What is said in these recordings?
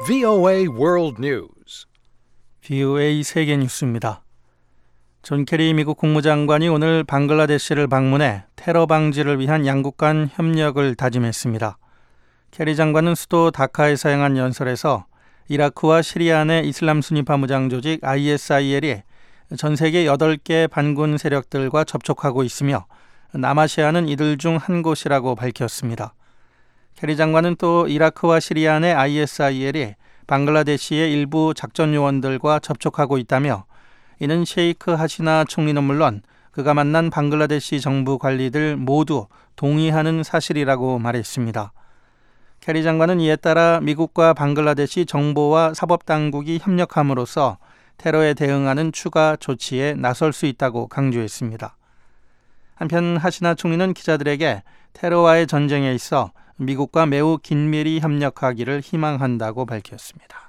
VOA World News. VOA 세계 뉴스입니다. 존 케리 미국 국무장관이 오늘 방글라데시를 방문해 테러 방지를 위한 양국 간 협력을 다짐했습니다. 케리 장관은 수도 다카에서 행한 연설에서 이라크와 시리아 내 이슬람 순위파 무장 조직 ISIL이 전 세계 8개 반군 세력들과 접촉하고 있으며 남아시아는 이들 중 한 곳이라고 밝혔습니다. 케리 장관은 또 이라크와 시리아 내 ISIL이 방글라데시의 일부 작전 요원들과 접촉하고 있다며 이는 셰이크 하시나 총리는 물론 그가 만난 방글라데시 정부 관리들 모두 동의하는 사실이라고 말했습니다. 케리 장관은 이에 따라 미국과 방글라데시 정보와 사법당국이 협력함으로써 테러에 대응하는 추가 조치에 나설 수 있다고 강조했습니다. 한편 하시나 총리는 기자들에게 테러와의 전쟁에 있어 미국과 매우 긴밀히 협력하기를 희망한다고 밝혔습니다.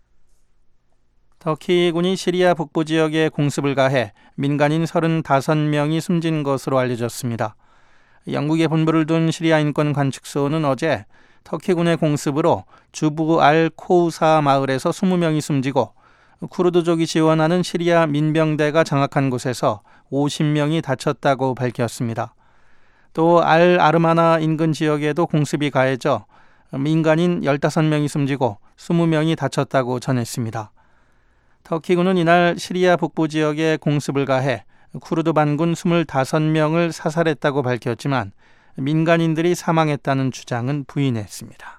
터키군이 시리아 북부 지역에 공습을 가해 민간인 35명이 숨진 것으로 알려졌습니다. 영국에 본부를 둔 시리아 인권 관측소는 어제 터키군의 공습으로 주부 알 코우사 마을에서 20명이 숨지고 쿠르드족이 지원하는 시리아 민병대가 장악한 곳에서 50명이 다쳤다고 밝혔습니다. 또 알 아르마나 인근 지역에도 공습이 가해져 민간인 15명이 숨지고 20명이 다쳤다고 전했습니다. 터키군은 이날 시리아 북부 지역에 공습을 가해 쿠르드 반군 25명을 사살했다고 밝혔지만 민간인들이 사망했다는 주장은 부인했습니다.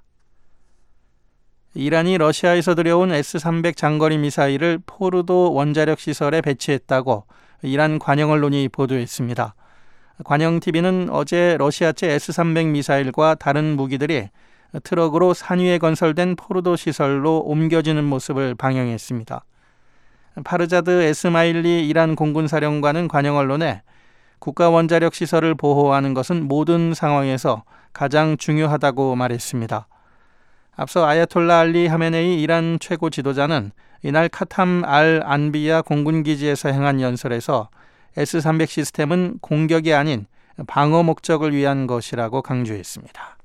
이란이 러시아에서 들여온 S-300 장거리 미사일을 포르도 원자력 시설에 배치했다고 이란 관영 언론이 보도했습니다. 관영TV는 어제 러시아제 S-300 미사일과 다른 무기들이 트럭으로 산 위에 건설된 포르도 시설로 옮겨지는 모습을 방영했습니다. 파르자드 에스마일리 이란 공군사령관은 관영 언론에 국가 원자력 시설을 보호하는 것은 모든 상황에서 가장 중요하다고 말했습니다. 앞서 아야톨라 알리 하메네이 이란 최고 지도자는 이날 카탐 알 안비야 공군기지에서 행한 연설에서 S-300 시스템은 공격이 아닌 방어 목적을 위한 것이라고 강조했습니다.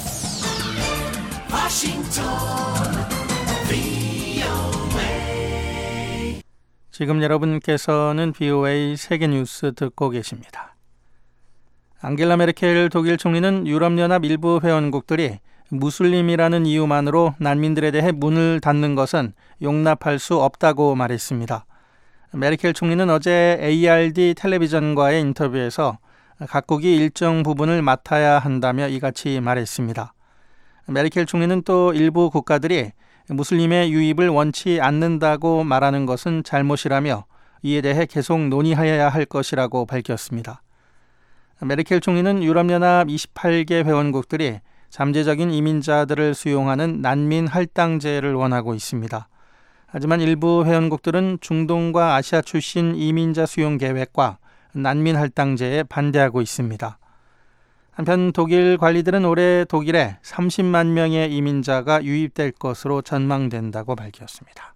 지금 여러분께서는 VOA 세계뉴스 듣고 계십니다. 앙겔라 메르켈 독일 총리는 유럽연합 일부 회원국들이 무슬림이라는 이유만으로 난민들에 대해 문을 닫는 것은 용납할 수 없다고 말했습니다. 메르켈 총리는 어제 ARD 텔레비전과의 인터뷰에서 각국이 일정 부분을 맡아야 한다며 이같이 말했습니다. 메르켈 총리는 또 일부 국가들이 무슬림의 유입을 원치 않는다고 말하는 것은 잘못이라며 이에 대해 계속 논의해야 할 것이라고 밝혔습니다. 메르켈 총리는 유럽연합 28개 회원국들이 잠재적인 이민자들을 수용하는 난민 할당제를 원하고 있습니다. 하지만 일부 회원국들은 중동과 아시아 출신 이민자 수용 계획과 난민 할당제에 반대하고 있습니다. 한편 독일 관리들은 올해 독일에 30만 명의 이민자가 유입될 것으로 전망된다고 밝혔습니다.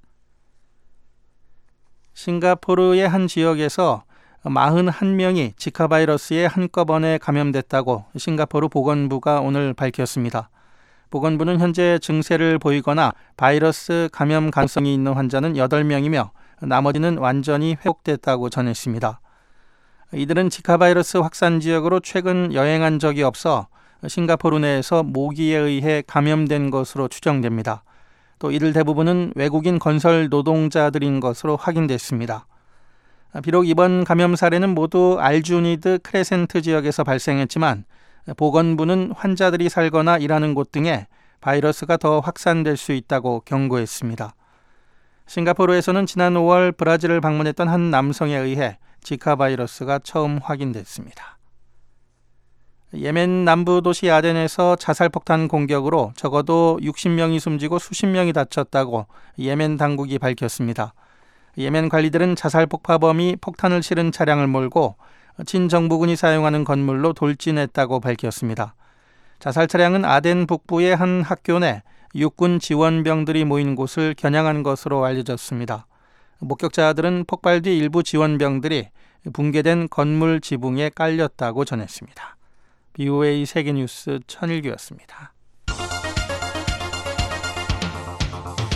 싱가포르의 한 지역에서 41명이 지카 바이러스에 한꺼번에 감염됐다고 싱가포르 보건부가 오늘 밝혔습니다. 보건부는 현재 증세를 보이거나 바이러스 감염 가능성이 있는 환자는 8명이며 나머지는 완전히 회복됐다고 전했습니다. 이들은 지카 바이러스 확산 지역으로 최근 여행한 적이 없어 싱가포르 내에서 모기에 의해 감염된 것으로 추정됩니다. 또 이들 대부분은 외국인 건설 노동자들인 것으로 확인됐습니다. 비록 이번 감염 사례는 모두 알주니드 크레센트 지역에서 발생했지만 보건부는 환자들이 살거나 일하는 곳 등에 바이러스가 더 확산될 수 있다고 경고했습니다. 싱가포르에서는 지난 5월 브라질을 방문했던 한 남성에 의해 지카 바이러스가 처음 확인됐습니다. 예멘 남부 도시 아덴에서 자살폭탄 공격으로 적어도 60명이 숨지고 수십 명이 다쳤다고 예멘 당국이 밝혔습니다. 예멘 관리들은 자살폭파범이 폭탄을 실은 차량을 몰고 친정부군이 사용하는 건물로 돌진했다고 밝혔습니다. 자살 차량은 아덴 북부의 한 학교 내 육군 지원병들이 모인 곳을 겨냥한 것으로 알려졌습니다. 목격자들은 폭발 뒤 일부 지원병들이 붕괴된 건물 지붕에 깔렸다고 전했습니다. BOA 세계뉴스 천일규였습니다.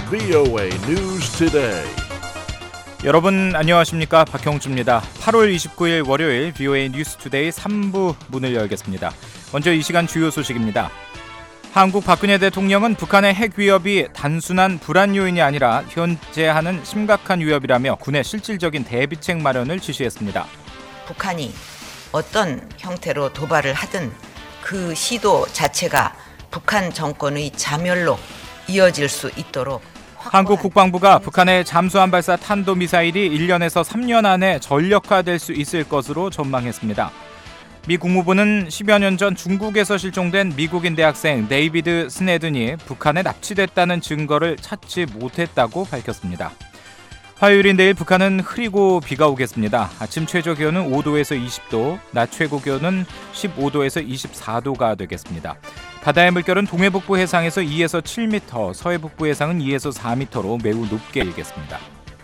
VOA News Today. 여러분 안녕하십니까? 박형주입니다. 8월 29일 월요일 VOA 뉴스 투데이 3부 문을 열겠습니다. 먼저 이 시간 주요 소식입니다. 한국 박근혜 대통령은 북한의 핵 위협이 단순한 불안 요인이 아니라 현재 하는 심각한 위협이라며 군의 실질적인 대비책 마련을 지시했습니다. 북한이 어떤 형태로 도발을 하든 그 시도 자체가 북한 정권의 자멸로 이어질 수 있도록 한국 국방부가 북한의 잠수함 발사 탄도미사일이 1년에서 3년 안에 전력화될 수 있을 것으로 전망했습니다. 미 국무부는 10여 년 전 중국에서 실종된 미국인 대학생 데이비드 스네든이 북한에 납치됐다는 증거를 찾지 못했다고 밝혔습니다. 화요일인 내일 북한은 흐리고 비가 오겠습니다. 아침 최저 기온은 5도에서 20도, 낮 최고 기온은 15도에서 24도가 되겠습니다. 바다의 물결은 동해북부 해상에서 2에서 7m, 서해북부 해상은 2에서 4m로 매우 높게 일겠습니다.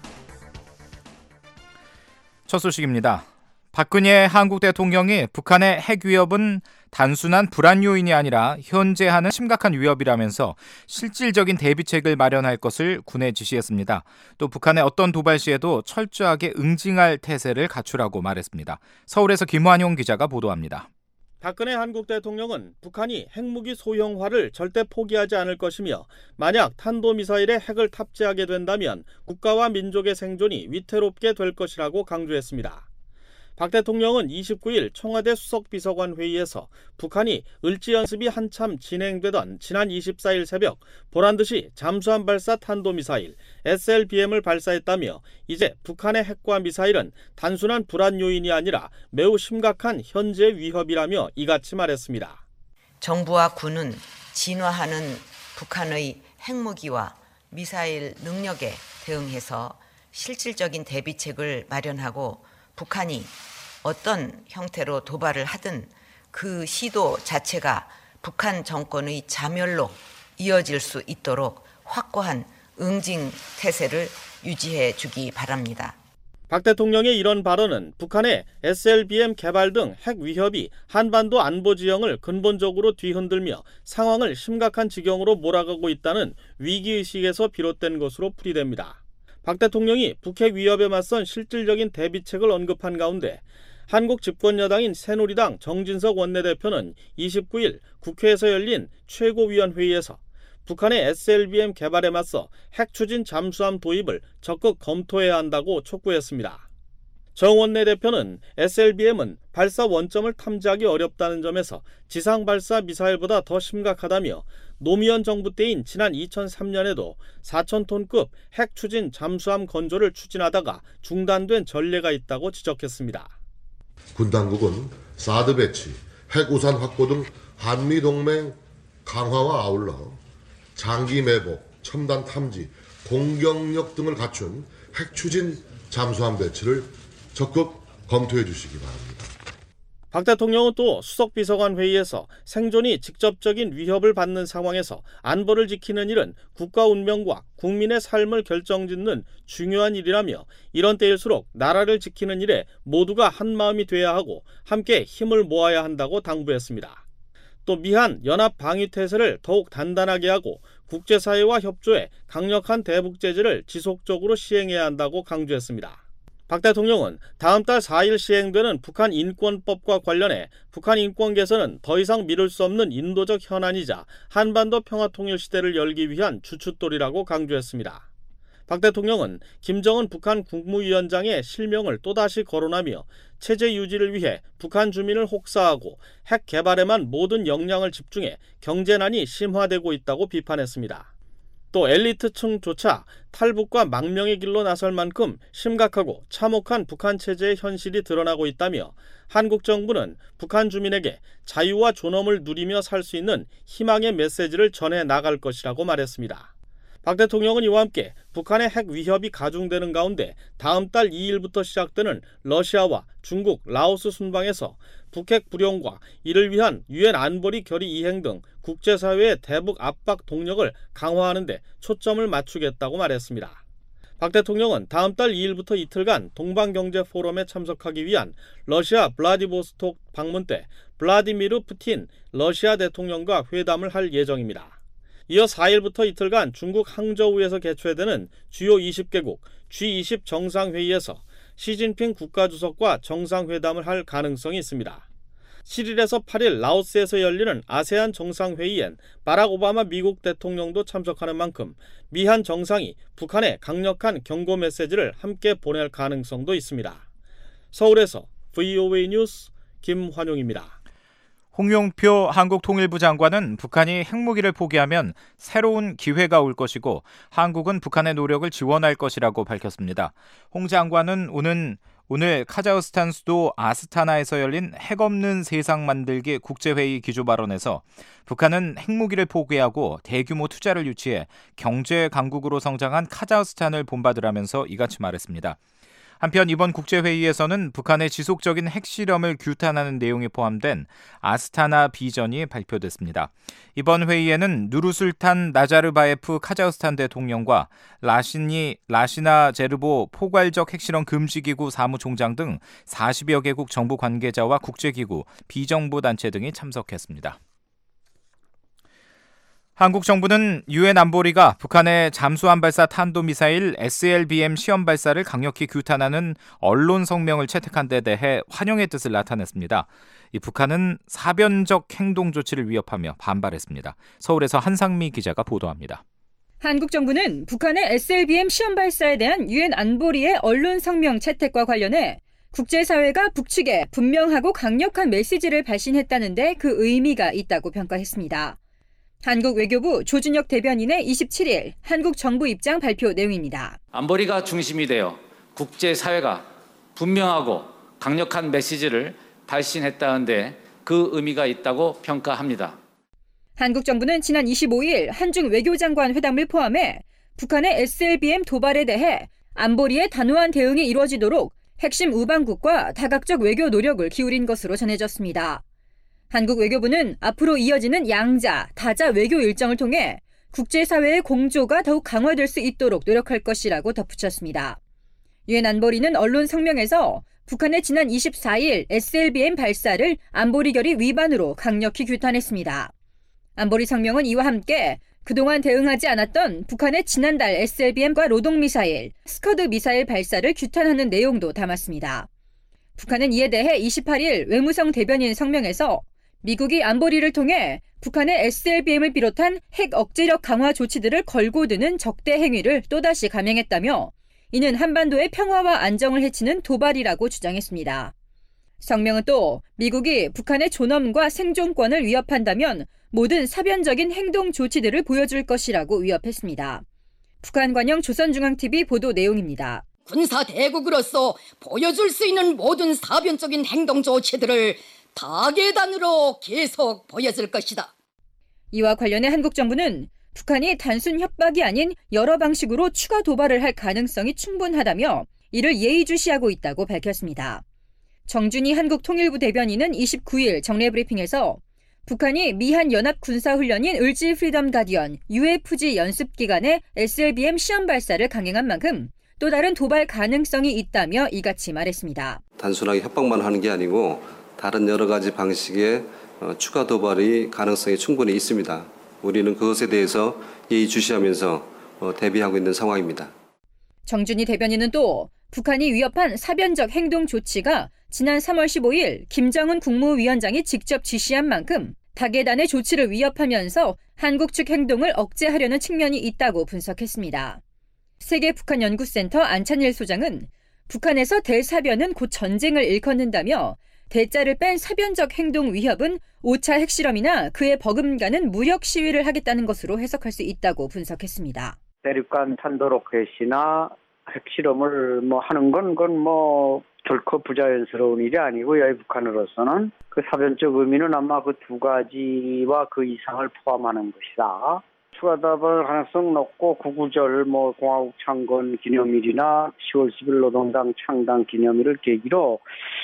첫 소식입니다. 박근혜 한국 대통령이 북한의 핵 위협은 단순한 불안 요인이 아니라 현재 하는 심각한 위협이라면서 실질적인 대비책을 마련할 것을 군에 지시했습니다. 또 북한의 어떤 도발 시에도 철저하게 응징할 태세를 갖추라고 말했습니다. 서울에서 김환용 기자가 보도합니다. 박근혜 한국 대통령은 북한이 핵무기 소형화를 절대 포기하지 않을 것이며 만약 탄도미사일에 핵을 탑재하게 된다면 국가와 민족의 생존이 위태롭게 될 것이라고 강조했습니다. 박 대통령은 29일 청와대 수석비서관 회의에서 북한이 을지 연습이 한참 진행되던 지난 24일 새벽 보란듯이 잠수함 발사 탄도미사일 SLBM을 발사했다며 이제 북한의 핵과 미사일은 단순한 불안 요인이 아니라 매우 심각한 현재 위협이라며 이같이 말했습니다. 정부와 군은 진화하는 북한의 핵무기와 미사일 능력에 대응해서 실질적인 대비책을 마련하고 북한이 어떤 형태로 도발을 하든 그 시도 자체가 북한 정권의 자멸로 이어질 수 있도록 확고한 응징 태세를 유지해 주기 바랍니다. 박 대통령의 이런 발언은 북한의 SLBM 개발 등 핵 위협이 한반도 안보 지형을 근본적으로 뒤흔들며 상황을 심각한 지경으로 몰아가고 있다는 위기의식에서 비롯된 것으로 풀이됩니다. 박 대통령이 북핵 위협에 맞선 실질적인 대비책을 언급한 가운데 한국 집권여당인 새누리당 정진석 원내대표는 29일 국회에서 열린 최고위원회의에서 북한의 SLBM 개발에 맞서 핵추진 잠수함 도입을 적극 검토해야 한다고 촉구했습니다. 정 원내대표는 SLBM은 발사 원점을 탐지하기 어렵다는 점에서 지상 발사 미사일보다 더 심각하다며 노무현 정부 때인 지난 2003년에도 4,000톤급 핵 추진 잠수함 건조를 추진하다가 중단된 전례가 있다고 지적했습니다. 군 당국은 사드 배치, 핵 우산 확보 등 한미 동맹 강화와 아울러 장기 매복, 첨단 탐지, 공격력 등을 갖춘 핵 추진 잠수함 배치를 적극 검토해 주시기 바랍니다. 박 대통령은 또 수석비서관 회의에서 생존이 직접적인 위협을 받는 상황에서 안보를 지키는 일은 국가 운명과 국민의 삶을 결정짓는 중요한 일이라며 이런 때일수록 나라를 지키는 일에 모두가 한마음이 돼야 하고 함께 힘을 모아야 한다고 당부했습니다. 또 미한 연합 방위 태세를 더욱 단단하게 하고 국제사회와 협조해 강력한 대북 제재를 지속적으로 시행해야 한다고 강조했습니다. 박 대통령은 다음 달 4일 시행되는 북한 인권법과 관련해 북한 인권 개선은 더 이상 미룰 수 없는 인도적 현안이자 한반도 평화통일 시대를 열기 위한 주춧돌이라고 강조했습니다. 박 대통령은 김정은 북한 국무위원장의 실명을 또다시 거론하며 체제 유지를 위해 북한 주민을 혹사하고 핵 개발에만 모든 역량을 집중해 경제난이 심화되고 있다고 비판했습니다. 또 엘리트층조차 탈북과 망명의 길로 나설 만큼 심각하고 참혹한 북한 체제의 현실이 드러나고 있다며 한국 정부는 북한 주민에게 자유와 존엄을 누리며 살 수 있는 희망의 메시지를 전해 나갈 것이라고 말했습니다. 박 대통령은 이와 함께 북한의 핵 위협이 가중되는 가운데 다음 달 2일부터 시작되는 러시아와 중국, 라오스 순방에서 북핵 불용과 이를 위한 유엔 안보리 결의 이행 등 국제사회의 대북 압박 동력을 강화하는 데 초점을 맞추겠다고 말했습니다. 박 대통령은 다음 달 2일부터 이틀간 동방경제포럼에 참석하기 위한 러시아 블라디보스톡 방문 때 블라디미르 푸틴 러시아 대통령과 회담을 할 예정입니다. 이어 4일부터 이틀간 중국 항저우에서 개최되는 주요 20개국 G20 정상회의에서 시진핑 국가주석과 정상회담을 할 가능성이 있습니다. 7일에서 8일 라오스에서 열리는 아세안 정상회의엔 바락 오바마 미국 대통령도 참석하는 만큼 미한 정상이 북한에 강력한 경고 메시지를 함께 보낼 가능성도 있습니다. 서울에서 VOA 뉴스 김환용입니다. 홍용표 한국통일부 장관은 북한이 핵무기를 포기하면 새로운 기회가 올 것이고 한국은 북한의 노력을 지원할 것이라고 밝혔습니다. 홍 장관은 오늘 카자흐스탄 수도 아스타나에서 열린 핵 없는 세상 만들기 국제회의 기조 발언에서 북한은 핵무기를 포기하고 대규모 투자를 유치해 경제 강국으로 성장한 카자흐스탄을 본받으라면서 이같이 말했습니다. 한편 이번 국제회의에서는 북한의 지속적인 핵실험을 규탄하는 내용이 포함된 아스타나 비전이 발표됐습니다. 이번 회의에는 누르술탄 나자르바예프 카자흐스탄 대통령과 라시나 제르보 포괄적 핵실험 금지기구 사무총장 등 40여 개국 정부 관계자와 국제기구, 비정부 단체 등이 참석했습니다. 한국 정부는 유엔 안보리가 북한의 잠수함 발사 탄도미사일 SLBM 시험 발사를 강력히 규탄하는 언론 성명을 채택한 데 대해 환영의 뜻을 나타냈습니다. 이 북한은 사변적 행동 조치를 위협하며 반발했습니다. 서울에서 한상미 기자가 보도합니다. 한국 정부는 북한의 SLBM 시험 발사에 대한 유엔 안보리의 언론 성명 채택과 관련해 국제사회가 북측에 분명하고 강력한 메시지를 발신했다는데 그 의미가 있다고 평가했습니다. 한국 외교부 조준혁 대변인의 27일 한국 정부 입장 발표 내용입니다. 안보리가 중심이 되어 국제사회가 분명하고 강력한 메시지를 발신했다는데 그 의미가 있다고 평가합니다. 한국 정부는 지난 25일 한중 외교장관 회담을 포함해 북한의 SLBM 도발에 대해 안보리의 단호한 대응이 이루어지도록 핵심 우방국과 다각적 외교 노력을 기울인 것으로 전해졌습니다. 한국 외교부는 앞으로 이어지는 양자, 다자 외교 일정을 통해 국제사회의 공조가 더욱 강화될 수 있도록 노력할 것이라고 덧붙였습니다. 유엔 안보리는 언론 성명에서 북한의 지난 24일 SLBM 발사를 안보리 결의 위반으로 강력히 규탄했습니다. 안보리 성명은 이와 함께 그동안 대응하지 않았던 북한의 지난달 SLBM과 로동미사일, 스커드 미사일 발사를 규탄하는 내용도 담았습니다. 북한은 이에 대해 28일 외무성 대변인 성명에서 미국이 안보리를 통해 북한의 SLBM을 비롯한 핵 억제력 강화 조치들을 걸고 드는 적대 행위를 또다시 감행했다며 이는 한반도의 평화와 안정을 해치는 도발이라고 주장했습니다. 성명은 또 미국이 북한의 존엄과 생존권을 위협한다면 모든 사변적인 행동 조치들을 보여줄 것이라고 위협했습니다. 북한 관영 조선중앙TV 보도 내용입니다. 군사 대국으로서 보여줄 수 있는 모든 사변적인 행동 조치들을 다계단으로 계속 보여줄 것이다. 이와 관련해 한국 정부는 북한이 단순 협박이 아닌 여러 방식으로 추가 도발을 할 가능성이 충분하다며 이를 예의주시하고 있다고 밝혔습니다. 정준희 한국통일부 대변인은 29일 정례 브리핑에서 북한이 미한 연합 군사훈련인 을지 프리덤 가디언 UFG 연습 기간에 SLBM 시험 발사를 강행한 만큼 또 다른 도발 가능성이 있다며 이같이 말했습니다. 단순하게 협박만 하는 게 아니고 다른 여러 가지 방식의 추가 도발이 가능성이 충분히 있습니다. 우리는 그것에 대해서 예의주시하면서 대비하고 있는 상황입니다. 정준희 대변인은 또 북한이 위협한 사변적 행동 조치가 지난 3월 15일 김정은 국무위원장이 직접 지시한 만큼 다계단의 조치를 위협하면서 한국 측 행동을 억제하려는 측면이 있다고 분석했습니다. 세계북한연구센터 안찬일 소장은 북한에서 대사변은 곧 전쟁을 일컫는다며 대자를 뺀 사변적 행동 위협은 5차 핵실험이나 그에 버금가는 무력 시위를 하겠다는 것으로 해석할 수 있다고 분석했습니다. 대륙간 탄도로켓이나 핵실험을 하는 건 결코 부자연스러운 일이 아니고요. 북한으로서는 그 사변적 의미는 아마 그 두 가지와 그 이상을 포함하는 것이다. 추가 도발 가능성 높고 구구절 공화국 창건 기념일이나 10월 10일 노동당 창당 기념일을 계기로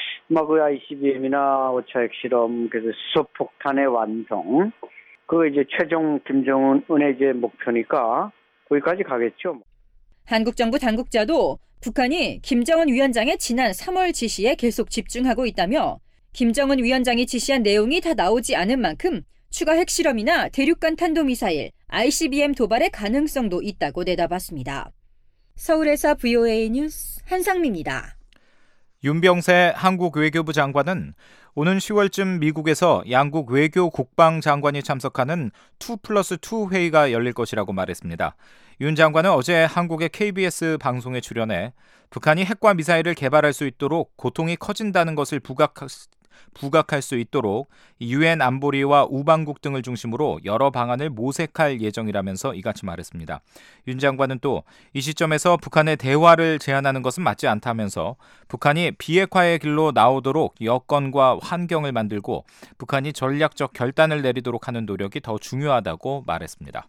그 ICBM이나 5차 핵실험, 그래서 수소폭탄의 완성, 그 이제 최종 김정은의 이제 목표니까 거기까지 가겠죠. 한국 정부 당국자도 북한이 김정은 위원장의 지난 3월 지시에 계속 집중하고 있다며 김정은 위원장이 지시한 내용이 다 나오지 않은 만큼 추가 핵실험이나 대륙간 탄도미사일, ICBM 도발의 가능성도 있다고 내다봤습니다. 서울에서 VOA 뉴스 한상미입니다. 윤병세 한국 외교부 장관은 오는 10월쯤 미국에서 양국 외교 국방 장관이 참석하는 2+2 회의가 열릴 것이라고 말했습니다. 윤 장관은 어제 한국의 KBS 방송에 출연해 북한이 핵과 미사일을 개발할 수 있도록 고통이 커진다는 것을 부각할 수 있도록 유엔 안보리와 우방국 등을 중심으로 여러 방안을 모색할 예정이라면서 이같이 말했습니다. 윤 장관은 또 이 시점에서 북한의 대화를 제안하는 것은 맞지 않다면서 북한이 비핵화의 길로 나오도록 여건과 환경을 만들고 북한이 전략적 결단을 내리도록 하는 노력이 더 중요하다고 말했습니다.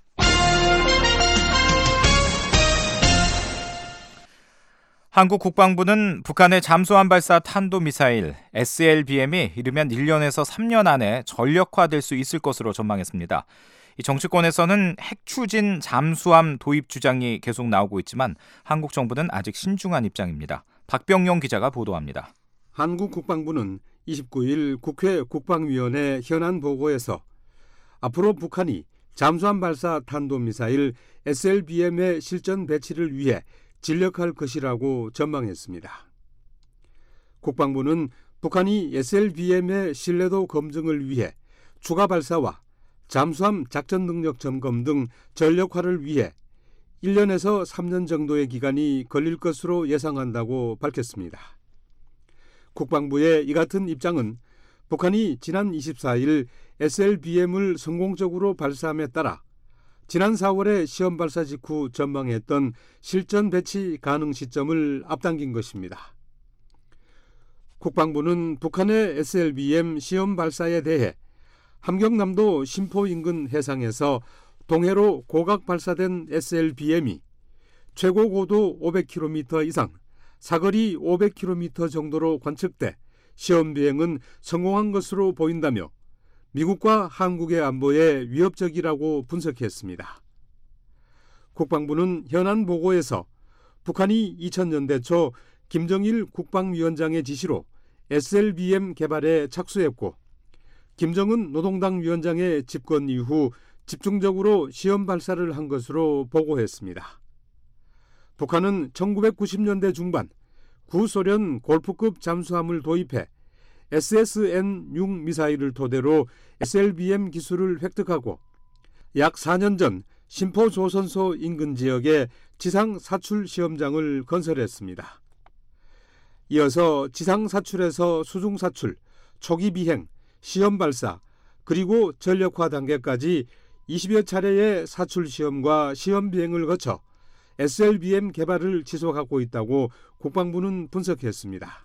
한국 국방부는 북한의 잠수함 발사 탄도미사일 SLBM이 이르면 1년에서 3년 안에 전력화될 수 있을 것으로 전망했습니다. 이 정치권에서는 핵추진 잠수함 도입 주장이 계속 나오고 있지만 한국 정부는 아직 신중한 입장입니다. 박병용 기자가 보도합니다. 한국 국방부는 29일 국회 국방위원회 현안 보고에서 앞으로 북한이 잠수함 발사 탄도미사일 SLBM의 실전 배치를 위해 진력할 것이라고 전망했습니다. 국방부는 북한이 SLBM의 신뢰도 검증을 위해 추가 발사와 잠수함 작전 능력 점검 등 전력화를 위해 1년에서 3년 정도의 기간이 걸릴 것으로 예상한다고 밝혔습니다. 국방부의 이 같은 입장은 북한이 지난 24일 SLBM을 성공적으로 발사함에 따라 지난 4월에 시험 발사 직후 전망했던 실전 배치 가능 시점을 앞당긴 것입니다. 국방부는 북한의 SLBM 시험 발사에 대해 함경남도 신포 인근 해상에서 동해로 고각 발사된 SLBM이 최고 고도 500km 이상, 사거리 500km 정도로 관측돼 시험 비행은 성공한 것으로 보인다며 미국과 한국의 안보에 위협적이라고 분석했습니다. 국방부는 현안 보고에서 북한이 2000년대 초 김정일 국방위원장의 지시로 SLBM 개발에 착수했고 김정은 노동당 위원장의 집권 이후 집중적으로 시험 발사를 한 것으로 보고했습니다. 북한은 1990년대 중반 구소련 골프급 잠수함을 도입해 SSN-6 미사일을 토대로 SLBM 기술을 획득하고 약 4년 전 신포 조선소 인근 지역에 지상 사출 시험장을 건설했습니다. 이어서 지상 사출에서 수중 사출, 초기 비행, 시험 발사, 그리고 전력화 단계까지 20여 차례의 사출 시험과 시험 비행을 거쳐 SLBM 개발을 지속하고 있다고 국방부는 분석했습니다.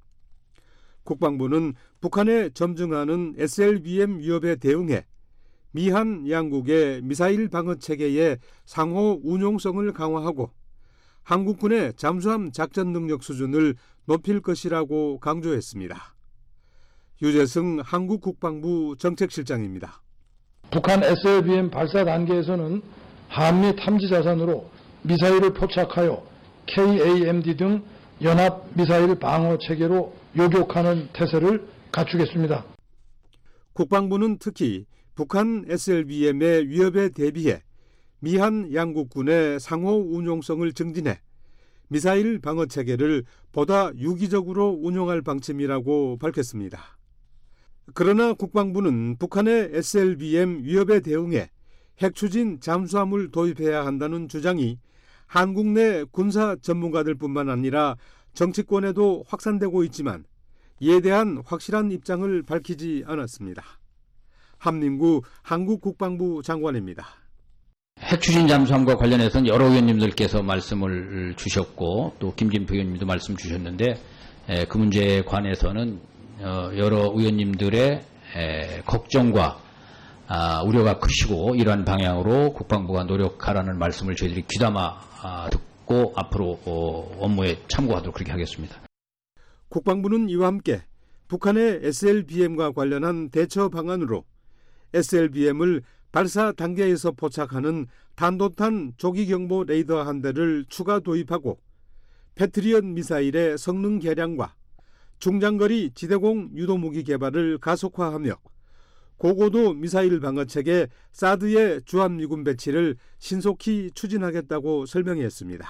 국방부는 북한에 점증하는 SLBM 위협에 대응해 미한 양국의 미사일 방어 체계의 상호 운용성을 강화하고 한국군의 잠수함 작전 능력 수준을 높일 것이라고 강조했습니다. 유재승 한국 국방부 정책실장입니다. 북한 SLBM 발사 단계에서는 한미 탐지 자산으로 미사일을 포착하여 KAMD 등 연합 미사일 방어 체계로 요격하는 태세를 갖추겠습니다. 국방부는 특히 북한 SLBM의 위협에 대비해 미한 양국군의 상호 운용성을 증진해 미사일 방어 체계를 보다 유기적으로 운용할 방침이라고 밝혔습니다. 그러나 국방부는 북한의 SLBM 위협에 대응해 핵추진 잠수함을 도입해야 한다는 주장이 한국 내 군사 전문가들뿐만 아니라 정치권에도 확산되고 있지만 이에 대한 확실한 입장을 밝히지 않았습니다. 함민구 한국국방부 장관입니다. 핵추진 잠수함과 관련해서는 여러 의원님들께서 말씀을 주셨고 또 김진표 의원님도 말씀 주셨는데 그 문제에 관해서는 여러 의원님들의 걱정과 우려가 크시고 이러한 방향으로 국방부가 노력하라는 말씀을 저희들이 귀담아 듣고 앞으로 업무에 참고하도록 그렇게 하겠습니다. 국방부는 이와 함께 북한의 SLBM과 관련한 대처 방안으로 SLBM을 발사 단계에서 포착하는 단도탄 조기경보 레이더 한 대를 추가 도입하고 패트리엇 미사일의 성능 개량과 중장거리 지대공 유도무기 개발을 가속화하며 고고도 미사일 방어체계 사드의 주한미군 배치를 신속히 추진하겠다고 설명했습니다.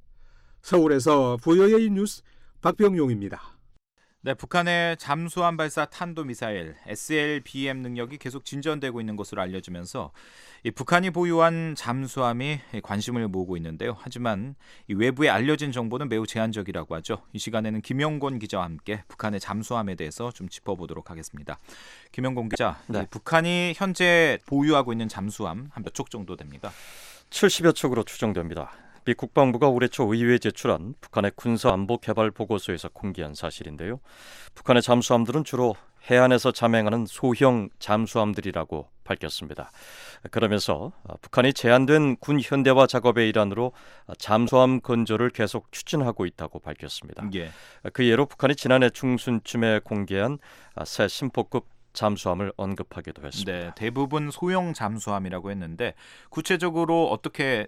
서울에서 VOA 뉴스 박병용입니다. 네, 북한의 잠수함 발사 탄도미사일 SLBM 능력이 계속 진전되고 있는 것으로 알려지면서 이 북한이 보유한 잠수함이 관심을 모으고 있는데요. 하지만 이 외부에 알려진 정보는 매우 제한적이라고 하죠. 이 시간에는 김영곤 기자와 함께 북한의 잠수함에 대해서 좀 짚어보도록 하겠습니다. 김영곤 기자, 네. 북한이 현재 보유하고 있는 잠수함 한 몇 척 정도 됩니까? 70여 척으로 추정됩니다. 미 국방부가 올해 초 의회에 제출한 북한의 군사안보개발 보고서에서 공개한 사실인데요. 북한의 잠수함들은 주로 해안에서 잠행하는 소형 잠수함들이라고 밝혔습니다. 그러면서 북한이 제한된 군 현대화 작업의 일환으로 잠수함 건조를 계속 추진하고 있다고 밝혔습니다. 예. 그 예로 북한이 지난해 중순쯤에 공개한 새 심포급 잠수함을 언급하기도 했습니다. 네, 대부분 소형 잠수함이라고 했는데 구체적으로 어떻게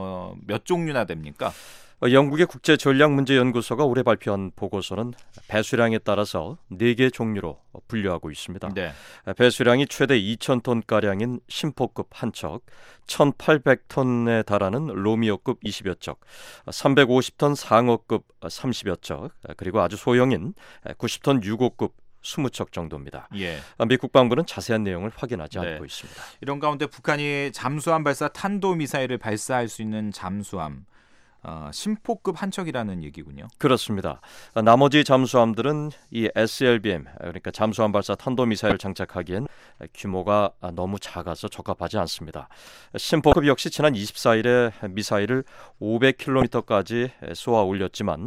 몇 종류나 됩니까? 영국의 국제전략문제연구소가 올해 발표한 보고서는 배수량에 따라서 4개 종류로 분류하고 있습니다. 네. 배수량이 최대 2,000톤가량인 심포급 한 척, 1,800톤에 달하는 로미오급 20여 척, 350톤 상어급 30여 척, 그리고 아주 소형인 90톤 유고급 20척 정도입니다. 예. 미 국방부는 자세한 내용을 확인하지 않고 있습니다. 이런 가운데 북한이 잠수함 발사 탄도미사일을 발사할 수 있는 잠수함 심포급 한 척이라는 얘기군요. 그렇습니다. 나머지 잠수함들은 이 SLBM, 그러니까 잠수함 발사 탄도미사일을 장착하기엔 규모가 너무 작아서 적합하지 않습니다. 심포급 역시 지난 24일에 미사일을 500km까지 쏘아 올렸지만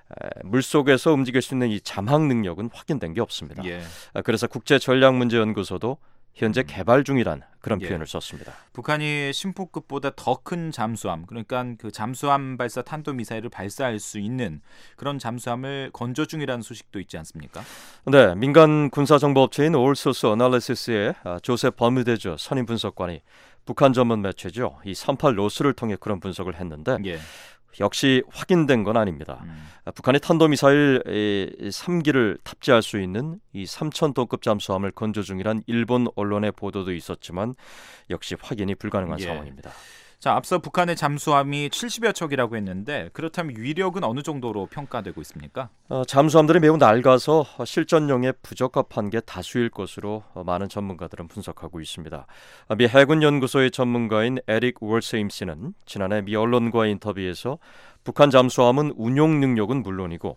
물속에서 움직일 수 있는 이 잠항 능력은 확인된 게 없습니다. 예. 그래서 국제전략문제연구소도 현재 개발 중이란 그런 표현을 썼습니다. 북한이 심포급보다 더 큰 잠수함, 그러니까 그 잠수함 발사 탄도미사일을 발사할 수 있는 그런 잠수함을 건조 중이라는 소식도 있지 않습니까? 네, 민간 군사정보업체인 올소스 어널리시스의 조셉 버뮤데즈 선임 분석관이 북한 전문 매체죠. 이 38 로스를 통해 그런 분석을 했는데 역시 확인된 건 아닙니다. 북한이 탄도미사일 3기를 탑재할 수 있는 이 3,000톤급 잠수함을 건조 중이란 일본 언론의 보도도 있었지만 역시 확인이 불가능한 상황입니다. 자, 앞서 북한의 잠수함이 70여 척이라고 했는데 그렇다면 위력은 어느 정도로 평가되고 있습니까? 잠수함들이 매우 낡아서 실전용에 부적합한 게 다수일 것으로 많은 전문가들은 분석하고 있습니다. 미 해군연구소의 전문가인 에릭 월세임 씨는 지난해 미 언론과의 인터뷰에서 북한 잠수함은 운용 능력은 물론이고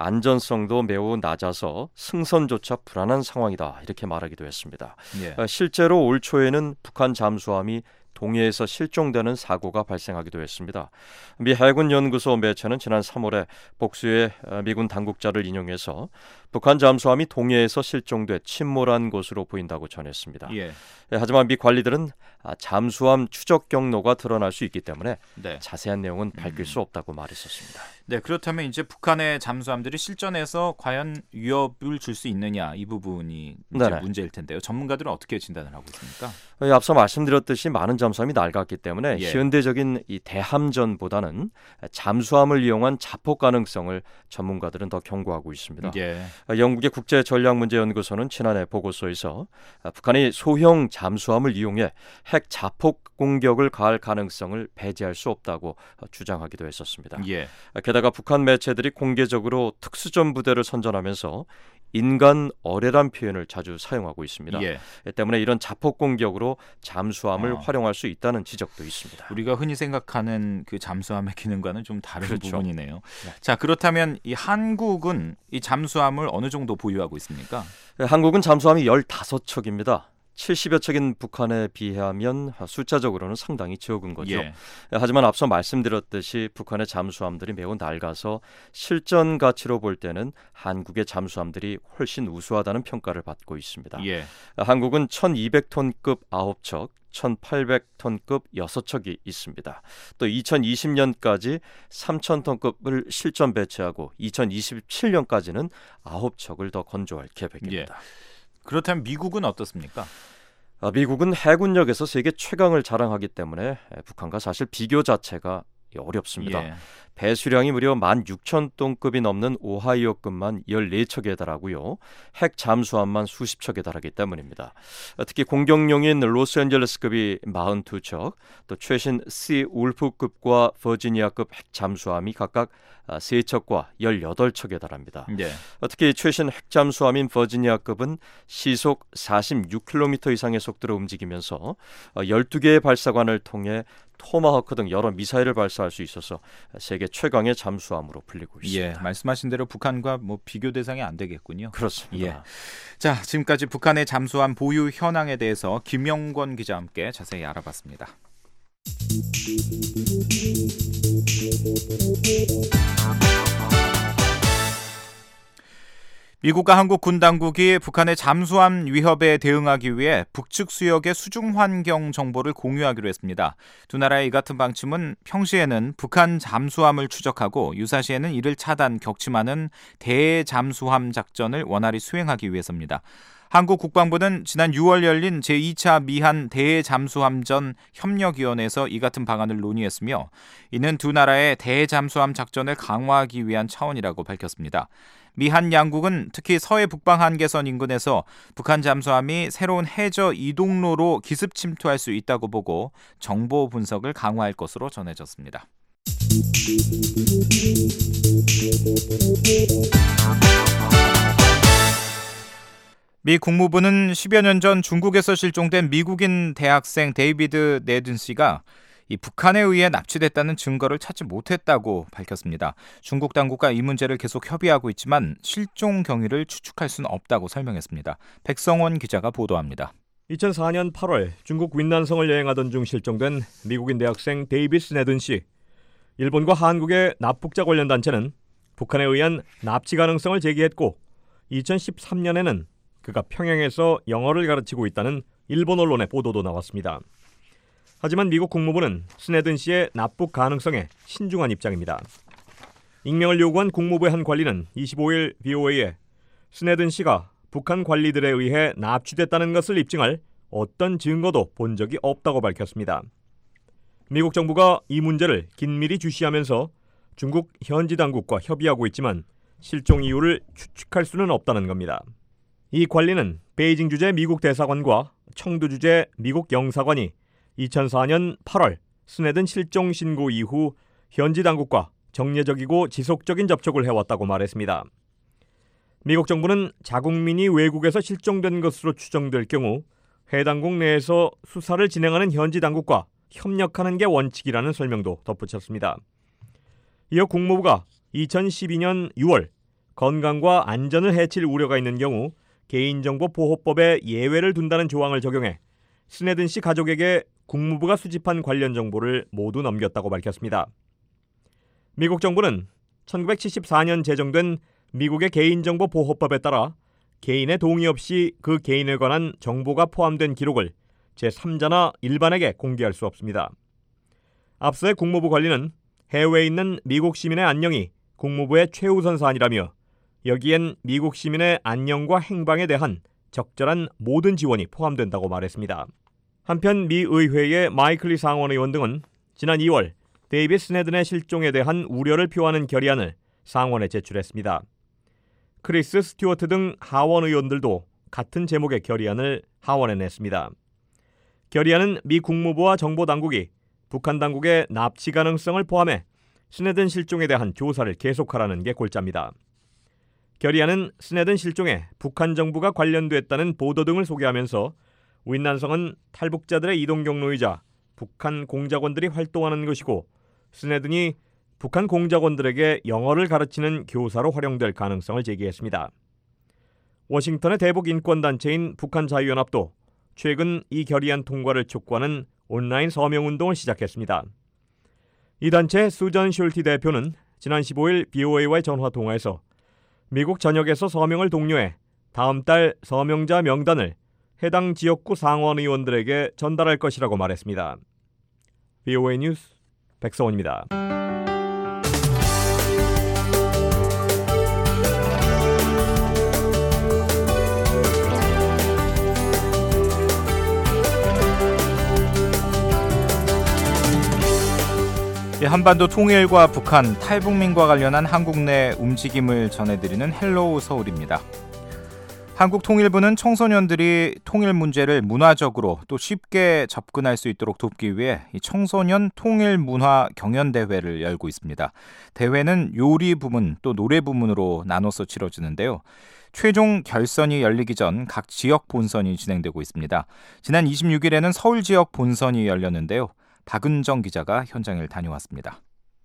안전성도 매우 낮아서 승선조차 불안한 상황이다 이렇게 말하기도 했습니다. 실제로 올 초에는 북한 잠수함이 동해에서 실종되는 사고가 발생하기도 했습니다. 미 해군연구소 매체는 지난 3월에 복수의 미군 당국자를 인용해서 북한 잠수함이 동해에서 실종돼 침몰한 것으로 보인다고 전했습니다. 하지만 미 관리들은 잠수함 추적 경로가 드러날 수 있기 때문에 자세한 내용은 밝힐 수 없다고 말했었습니다. 네, 그렇다면 이제 북한의 잠수함들이 실전에서 과연 위협을 줄 수 있느냐 이 부분이 이제 문제일 텐데요. 전문가들은 어떻게 진단을 하고 있습니까? 앞서 말씀드렸듯이 많은 잠수함이 낡았기 때문에 현대적인 이 대함전보다는 잠수함을 이용한 자폭 가능성을 전문가들은 더 경고하고 있습니다. 영국의 국제전략문제연구소는 지난해 보고서에서 북한이 소형 잠수함을 이용해 핵 자폭 공격을 가할 가능성을 배제할 수 없다고 주장하기도 했었습니다. 게다가 북한 매체들이 공개적으로 특수전 부대를 선전하면서 인간 어뢰란 표현을 자주 사용하고 있습니다. 때문에 이런 자폭 공격으로 잠수함을 활용할 수 있다는 지적도 있습니다. 우리가 흔히 생각하는 그 잠수함의 기능과는 좀 다른 부분이네요. 자, 그렇다면 이 한국은 이 잠수함을 어느 정도 보유하고 있습니까? 한국은 잠수함이 15척입니다. 70여 척인 북한에 비하면 숫자적으로는 상당히 적은 거죠. 하지만 앞서 말씀드렸듯이 북한의 잠수함들이 매우 낡아서 실전 가치로 볼 때는 한국의 잠수함들이 훨씬 우수하다는 평가를 받고 있습니다. 한국은 1200톤급 9척, 1800톤급 6척이 있습니다. 또 2020년까지 3000톤급을 실전 배치하고 2027년까지는 9척을 더 건조할 계획입니다. 그렇다면 미국은 어떻습니까? 미국은 해군력에서 세계 최강을 자랑하기 때문에 북한과 사실 비교 자체가 어렵습니다. 예. 배수량이 무려 16,000톤급이 넘는 오하이오급만 14척에 달하고요. 핵 잠수함만 수십 척에 달하기 때문입니다. 특히 공격용인 로스앤젤레스급이 42척, 또 최신 시 울프급과 버지니아급 핵 잠수함이 각각 3척과 18척에 달합니다. 예. 특히 최신 핵 잠수함인 버지니아급은 시속 46km 이상의 속도로 움직이면서 12개의 발사관을 통해 토마호크 등 여러 미사일을 발사할 수 있어서 세계 최강의 잠수함으로 불리고 있습니다. 예, 말씀하신 대로 북한과 비교 대상이 안 되겠군요. 그렇습니다. 예. 자, 지금까지 북한의 잠수함 보유 현황에 대해서 김영권 기자와 함께 자세히 알아봤습니다. 미국과 한국 군 당국이 북한의 잠수함 위협에 대응하기 위해 북측 수역의 수중 환경 정보를 공유하기로 했습니다. 두 나라의 이 같은 방침은 평시에는 북한 잠수함을 추적하고 유사시에는 이를 차단, 격침하는 대잠수함 작전을 원활히 수행하기 위해서입니다. 한국 국방부는 지난 6월 열린 제2차 미한 대잠수함전 협력위원회에서 이 같은 방안을 논의했으며 이는 두 나라의 대잠수함 작전을 강화하기 위한 차원이라고 밝혔습니다. 미한 양국은 특히 서해 북방 한계선 인근에서 북한 잠수함이 새로운 해저 이동로로 기습 침투할 수 있다고 보고 정보 분석을 강화할 것으로 전해졌습니다. 미 국무부는 10여 년 전 중국에서 실종된 미국인 대학생 데이비드 네든 씨가 이 북한에 의해 납치됐다는 증거를 찾지 못했다고 밝혔습니다. 중국 당국과 이 문제를 계속 협의하고 있지만 실종 경위를 추측할 수는 없다고 설명했습니다. 백성원 기자가 보도합니다. 2004년 8월 중국 윈난성을 여행하던 중 실종된 미국인 대학생 데이비드 네든 씨. 일본과 한국의 납북자 관련 단체는 북한에 의한 납치 가능성을 제기했고 2013년에는 그가 평양에서 영어를 가르치고 있다는 일본 언론의 보도도 나왔습니다. 하지만 미국 국무부는 스네든 씨의 납북 가능성에 신중한 입장입니다. 익명을 요구한 국무부의 한 관리는 25일 VOA에 스네든 씨가 북한 관리들에 의해 납치됐다는 것을 입증할 어떤 증거도 본 적이 없다고 밝혔습니다. 미국 정부가 이 문제를 긴밀히 주시하면서 중국 현지 당국과 협의하고 있지만 실종 이유를 추측할 수는 없다는 겁니다. 이 관리는 베이징 주재 미국 대사관과 청두 주재 미국 영사관이 2004년 8월 스네든 실종 신고 이후 현지 당국과 정례적이고 지속적인 접촉을 해왔다고 말했습니다. 미국 정부는 자국민이 외국에서 실종된 것으로 추정될 경우 해당국 내에서 수사를 진행하는 현지 당국과 협력하는 게 원칙이라는 설명도 덧붙였습니다. 이어 국무부가 2012년 6월 건강과 안전을 해칠 우려가 있는 경우 개인정보보호법에 예외를 둔다는 조항을 적용해 스네든 씨 가족에게 국무부가 수집한 관련 정보를 모두 넘겼다고 밝혔습니다. 미국 정부는 1974년 제정된 미국의 개인정보보호법에 따라 개인의 동의 없이 그 개인에 관한 정보가 포함된 기록을 제3자나 일반에게 공개할 수 없습니다. 앞서의 국무부 관리는 해외에 있는 미국 시민의 안녕이 국무부의 최우선 사안이라며 여기엔 미국 시민의 안녕과 행방에 대한 적절한 모든 지원이 포함된다고 말했습니다. 한편 미 의회의 마이클리 상원 의원 등은 지난 2월 데이비드 스네든의 실종에 대한 우려를 표하는 결의안을 상원에 제출했습니다. 크리스 스튜어트 등 하원 의원들도 같은 제목의 결의안을 하원에 냈습니다. 결의안은 미 국무부와 정보 당국이 북한 당국의 납치 가능성을 포함해 스네든 실종에 대한 조사를 계속하라는 게 골자입니다. 결의안은 스네든 실종에 북한 정부가 관련됐다는 보도 등을 소개하면서 윈난성은 탈북자들의 이동 경로이자 북한 공작원들이 활동하는 것이고 스네든이 북한 공작원들에게 영어를 가르치는 교사로 활용될 가능성을 제기했습니다. 워싱턴의 대북 인권단체인 북한자유연합도 최근 이 결의안 통과를 촉구하는 온라인 서명운동을 시작했습니다. 이 단체 수전 숄티 대표는 지난 15일 BOA와의 전화통화에서 미국 전역에서 서명을 독려해 다음 달 서명자 명단을 해당 지역구 상원 의원들에게 전달할 것이라고 말했습니다. BOA 뉴스 백성원입니다. 한반도 통일과 북한, 탈북민과 관련한 한국 내 움직임을 전해드리는 헬로우 서울입니다. 한국통일부는 청소년들이 통일 문제를 문화적으로 또 쉽게 접근할 수 있도록 돕기 위해 청소년 통일 문화 경연대회를 열고 있습니다. 대회는 요리 부문 또 노래 부문으로 나눠서 치러지는데요. 최종 결선이 열리기 전 각 지역 본선이 진행되고 있습니다. 지난 26일에는 서울 지역 본선이 열렸는데요. 박은정 기자가 현장을 다녀왔습니다.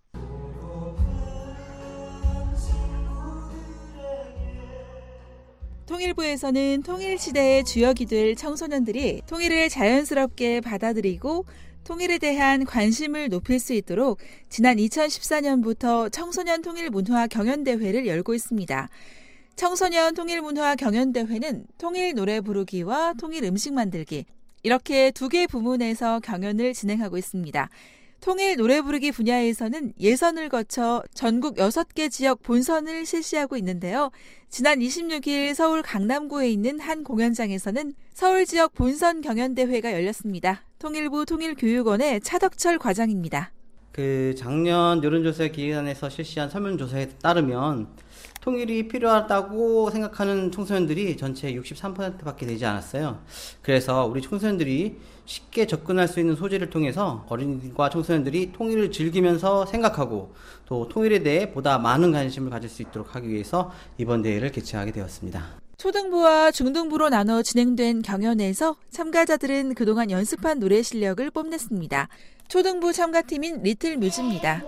통일부에서는 통일시대의 주역이 될 청소년들이 통일을 자연스럽게 받아들이고 통일에 대한 관심을 높일 수 있도록 지난 2014년부터 청소년 통일문화 경연대회를 열고 있습니다. 청소년 통일문화 경연대회는 통일 노래 부르기와 통일 음식 만들기, 이렇게 두 개 부문에서 경연을 진행하고 있습니다. 통일 노래 부르기 분야에서는 예선을 거쳐 전국 6개 지역 본선을 실시하고 있는데요. 지난 26일 서울 강남구에 있는 한 공연장에서는 서울 지역 본선 경연대회가 열렸습니다. 통일부 통일교육원의 차덕철 과장입니다. 작년 여론조사 기관에서 실시한 설문조사에 따르면 통일이 필요하다고 생각하는 청소년들이 전체 63%밖에 되지 않았어요. 그래서 우리 청소년들이 쉽게 접근할 수 있는 소재를 통해서 어린이과 청소년들이 통일을 즐기면서 생각하고 또 통일에 대해 보다 많은 관심을 가질 수 있도록 하기 위해서 이번 대회를 개최하게 되었습니다. 초등부와 중등부로 나눠 진행된 경연에서 참가자들은 그동안 연습한 노래 실력을 뽐냈습니다. 초등부 참가팀인 리틀 뮤즈입니다.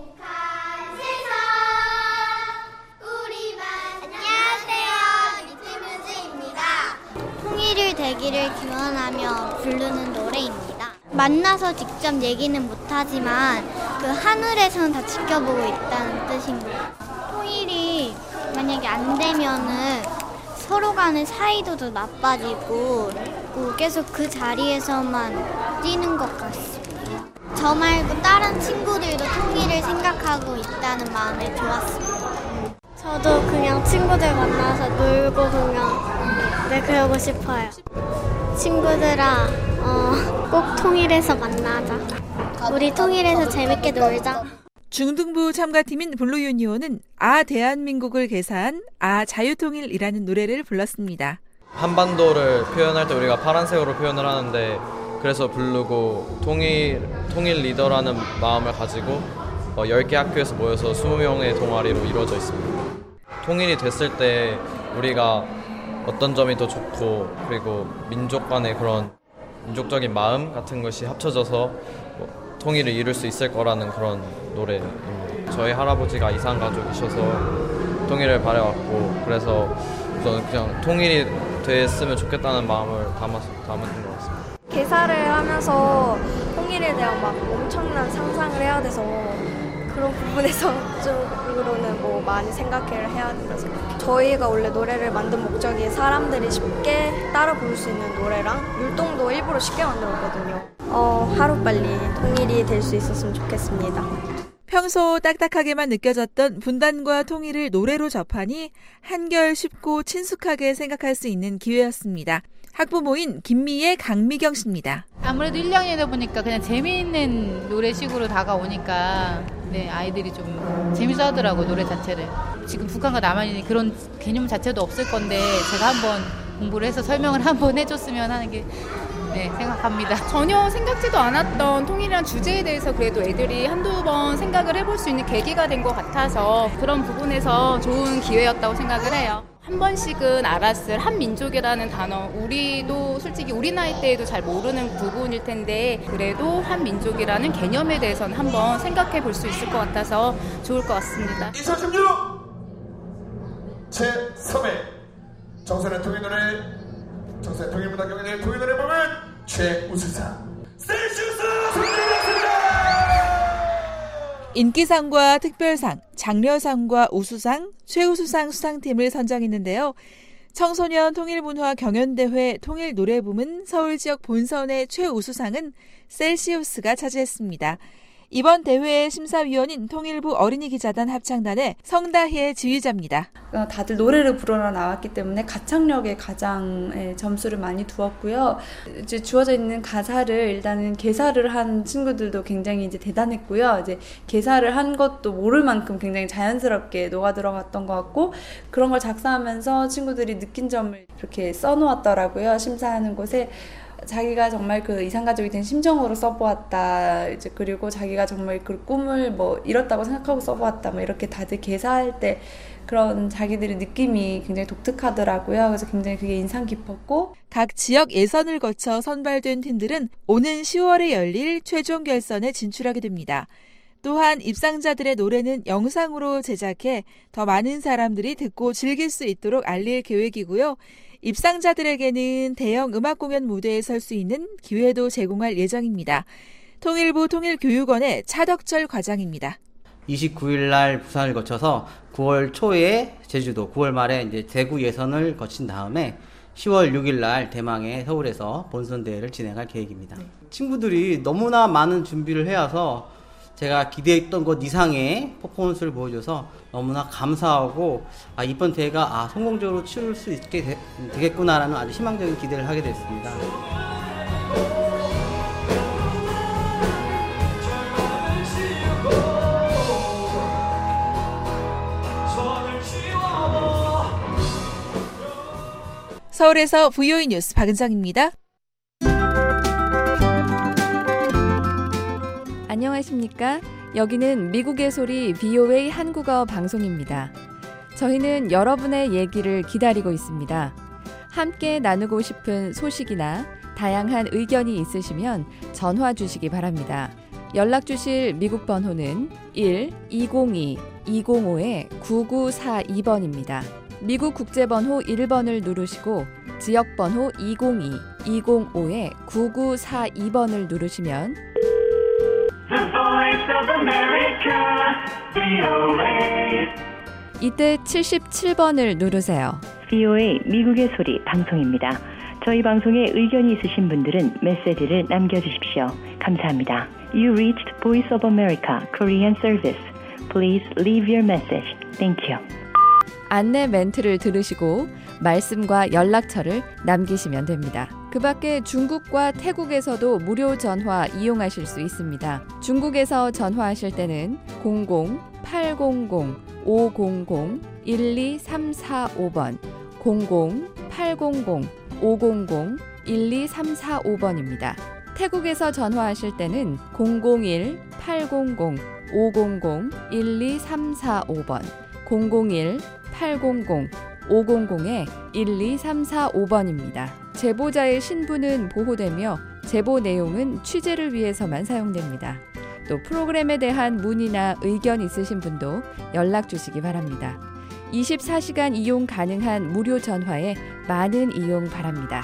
통일을 되기를 기원하며 부르는 노래입니다. 만나서 직접 얘기는 못하지만 그 하늘에서는 다 지켜보고 있다는 뜻입니다. 통일이 만약에 안 되면은 서로 간의 사이도 더 나빠지고 계속 그 자리에서만 뛰는 것 같습니다. 저 말고 다른 친구들도 통일을 생각하고 있다는 마음에 좋았습니다. 저도 그냥 친구들 만나서 놀고 그냥 그러고 싶어요. 친구들아, 꼭 통일해서 만나자. 우리 통일해서 재밌게 놀자. 중등부 참가팀인 블루유니온은 아 대한민국을 개사한 아 자유통일이라는 노래를 불렀습니다. 한반도를 표현할 때 우리가 파란색으로 표현을 하는데 그래서 부르고 통일 리더라는 마음을 가지고 10개 학교에서 모여서 20명의 동아리로 이루어져 있습니다. 통일이 됐을 때 우리가 어떤 점이 더 좋고 그리고 민족 간의 그런 민족적인 마음 같은 것이 합쳐져서 통일을 이룰 수 있을 거라는 그런 노래입니다. 저희 할아버지가 이산가족이셔서 통일을 바래왔고 그래서 저는 그냥 통일이 됐으면 좋겠다는 마음을 담은 것 같습니다. 개사를 하면서 통일에 대한 막 엄청난 상상을 해야 돼서 그런 부분에서 쪽으로는 많이 생각을 해야 된다 생각해요. 저희가 원래 노래를 만든 목적이 사람들이 쉽게 따라 부를 수 있는 노래랑 율동도 일부러 쉽게 만들었거든요. 하루빨리 통일이 될 수 있었으면 좋겠습니다. 평소 딱딱하게만 느껴졌던 분단과 통일을 노래로 접하니 한결 쉽고 친숙하게 생각할 수 있는 기회였습니다. 학부모인 김미애 강미경 씨입니다. 아무래도 1학년이다 보니까 그냥 재미있는 노래식으로 다가오니까 아이들이 좀 재밌어 하더라고요, 노래 자체를. 지금 북한과 남한이 그런 개념 자체도 없을 건데 제가 한번 공부를 해서 설명을 한번 해줬으면 하는 게 생각합니다. 전혀 생각지도 않았던 통일이라는 주제에 대해서 그래도 애들이 한두 번 생각을 해볼 수 있는 계기가 된 것 같아서 그런 부분에서 좋은 기회였다고 생각을 해요. 한 번씩은 알았을 한민족이라는 단어, 우리도 솔직히 우리 나이 때에도 잘 모르는 부분일 텐데 그래도 한민족이라는 개념에 대해서는 한번 생각해 볼 수 있을 것 같아서 좋을 것 같습니다. 2016 제3회 청소년 통일노래 청소년 통일문화 경연의 통일노래 부문 최우수상 셀시우스 선정되었습니다. 인기상과 특별상, 장려상과 우수상, 최우수상 수상팀을 선정했는데요. 청소년 통일문화 경연대회 통일노래 부문 서울지역 본선의 최우수상은 셀시우스가 차지했습니다. 이번 대회의 심사위원인 통일부 어린이기자단 합창단의 성다혜 지휘자입니다. 다들 노래를 부르러 나왔기 때문에 가창력에 가장 점수를 많이 두었고요. 이제 주어져 있는 가사를 일단은 개사를 한 친구들도 굉장히 이제 대단했고요. 이제 개사를 한 것도 모를 만큼 굉장히 자연스럽게 녹아 들어갔던 것 같고, 그런 걸 작사하면서 친구들이 느낀 점을 이렇게 써놓았더라고요. 심사하는 곳에. 자기가 정말 그 이상가족이 된 심정으로 써보았다. 이제 그리고 자기가 정말 그 꿈을 뭐 이뤘다고 생각하고 써보았다. 뭐 이렇게 다들 개사할 때 그런 자기들의 느낌이 굉장히 독특하더라고요. 그래서 굉장히 그게 인상 깊었고, 각 지역 예선을 거쳐 선발된 팀들은 오는 10월에 열릴 최종 결선에 진출하게 됩니다. 또한 입상자들의 노래는 영상으로 제작해 더 많은 사람들이 듣고 즐길 수 있도록 알릴 계획이고요. 입상자들에게는 대형 음악 공연 무대에 설 수 있는 기회도 제공할 예정입니다. 통일부 통일교육원의 차덕철 과장입니다. 29일 날 부산을 거쳐서 9월 초에 제주도, 9월 말에 이제 대구 예선을 거친 다음에 10월 6일 날 대망의 서울에서 본선 대회를 진행할 계획입니다. 친구들이 너무나 많은 준비를 해와서 제가 기대했던 것 이상의 퍼포먼스를 보여줘서 너무나 감사하고, 이번 대회가 성공적으로 치룰 수 있게 되겠구나라는 아주 희망적인 기대를 하게 됐습니다. 서울에서 VOA 뉴스 박은정입니다. 안녕하십니까? 여기는 미국의 소리 VOA 한국어 방송입니다. 저희는 여러분의 얘기를 기다리고 있습니다. 함께 나누고 싶은 소식이나 다양한 의견이 있으시면 전화 주시기 바랍니다. 연락 주실 미국 번호는 1-202-205-9942번입니다. 미국 국제번호 1번을 누르시고 지역번호 202-205-9942번을 누르시면 이때 77번을 누르세요. VOA 미국의 소리 방송입니다. 저희 방송에 의견이 있으신 분들은 메시지를 남겨주십시오. 감사합니다. You reached Voice of America Korean Service. Please leave your message. Thank you. 안내 멘트를 들으시고 말씀과 연락처를 남기시면 됩니다. 그 밖에 중국과 태국에서도 무료 전화 이용하실 수 있습니다. 중국에서 전화하실 때는 00-800-500-12345번 00-800-500-12345번입니다. 태국에서 전화하실 때는 001-800-500-12345번 001-800-500-12345번입니다. 제보자의 신분은 보호되며 제보 내용은 취재를 위해서만 사용됩니다. 또 프로그램에 대한 문의나 의견 있으신 분도 연락 주시기 바랍니다. 24시간 이용 가능한 무료 전화에 많은 이용 바랍니다.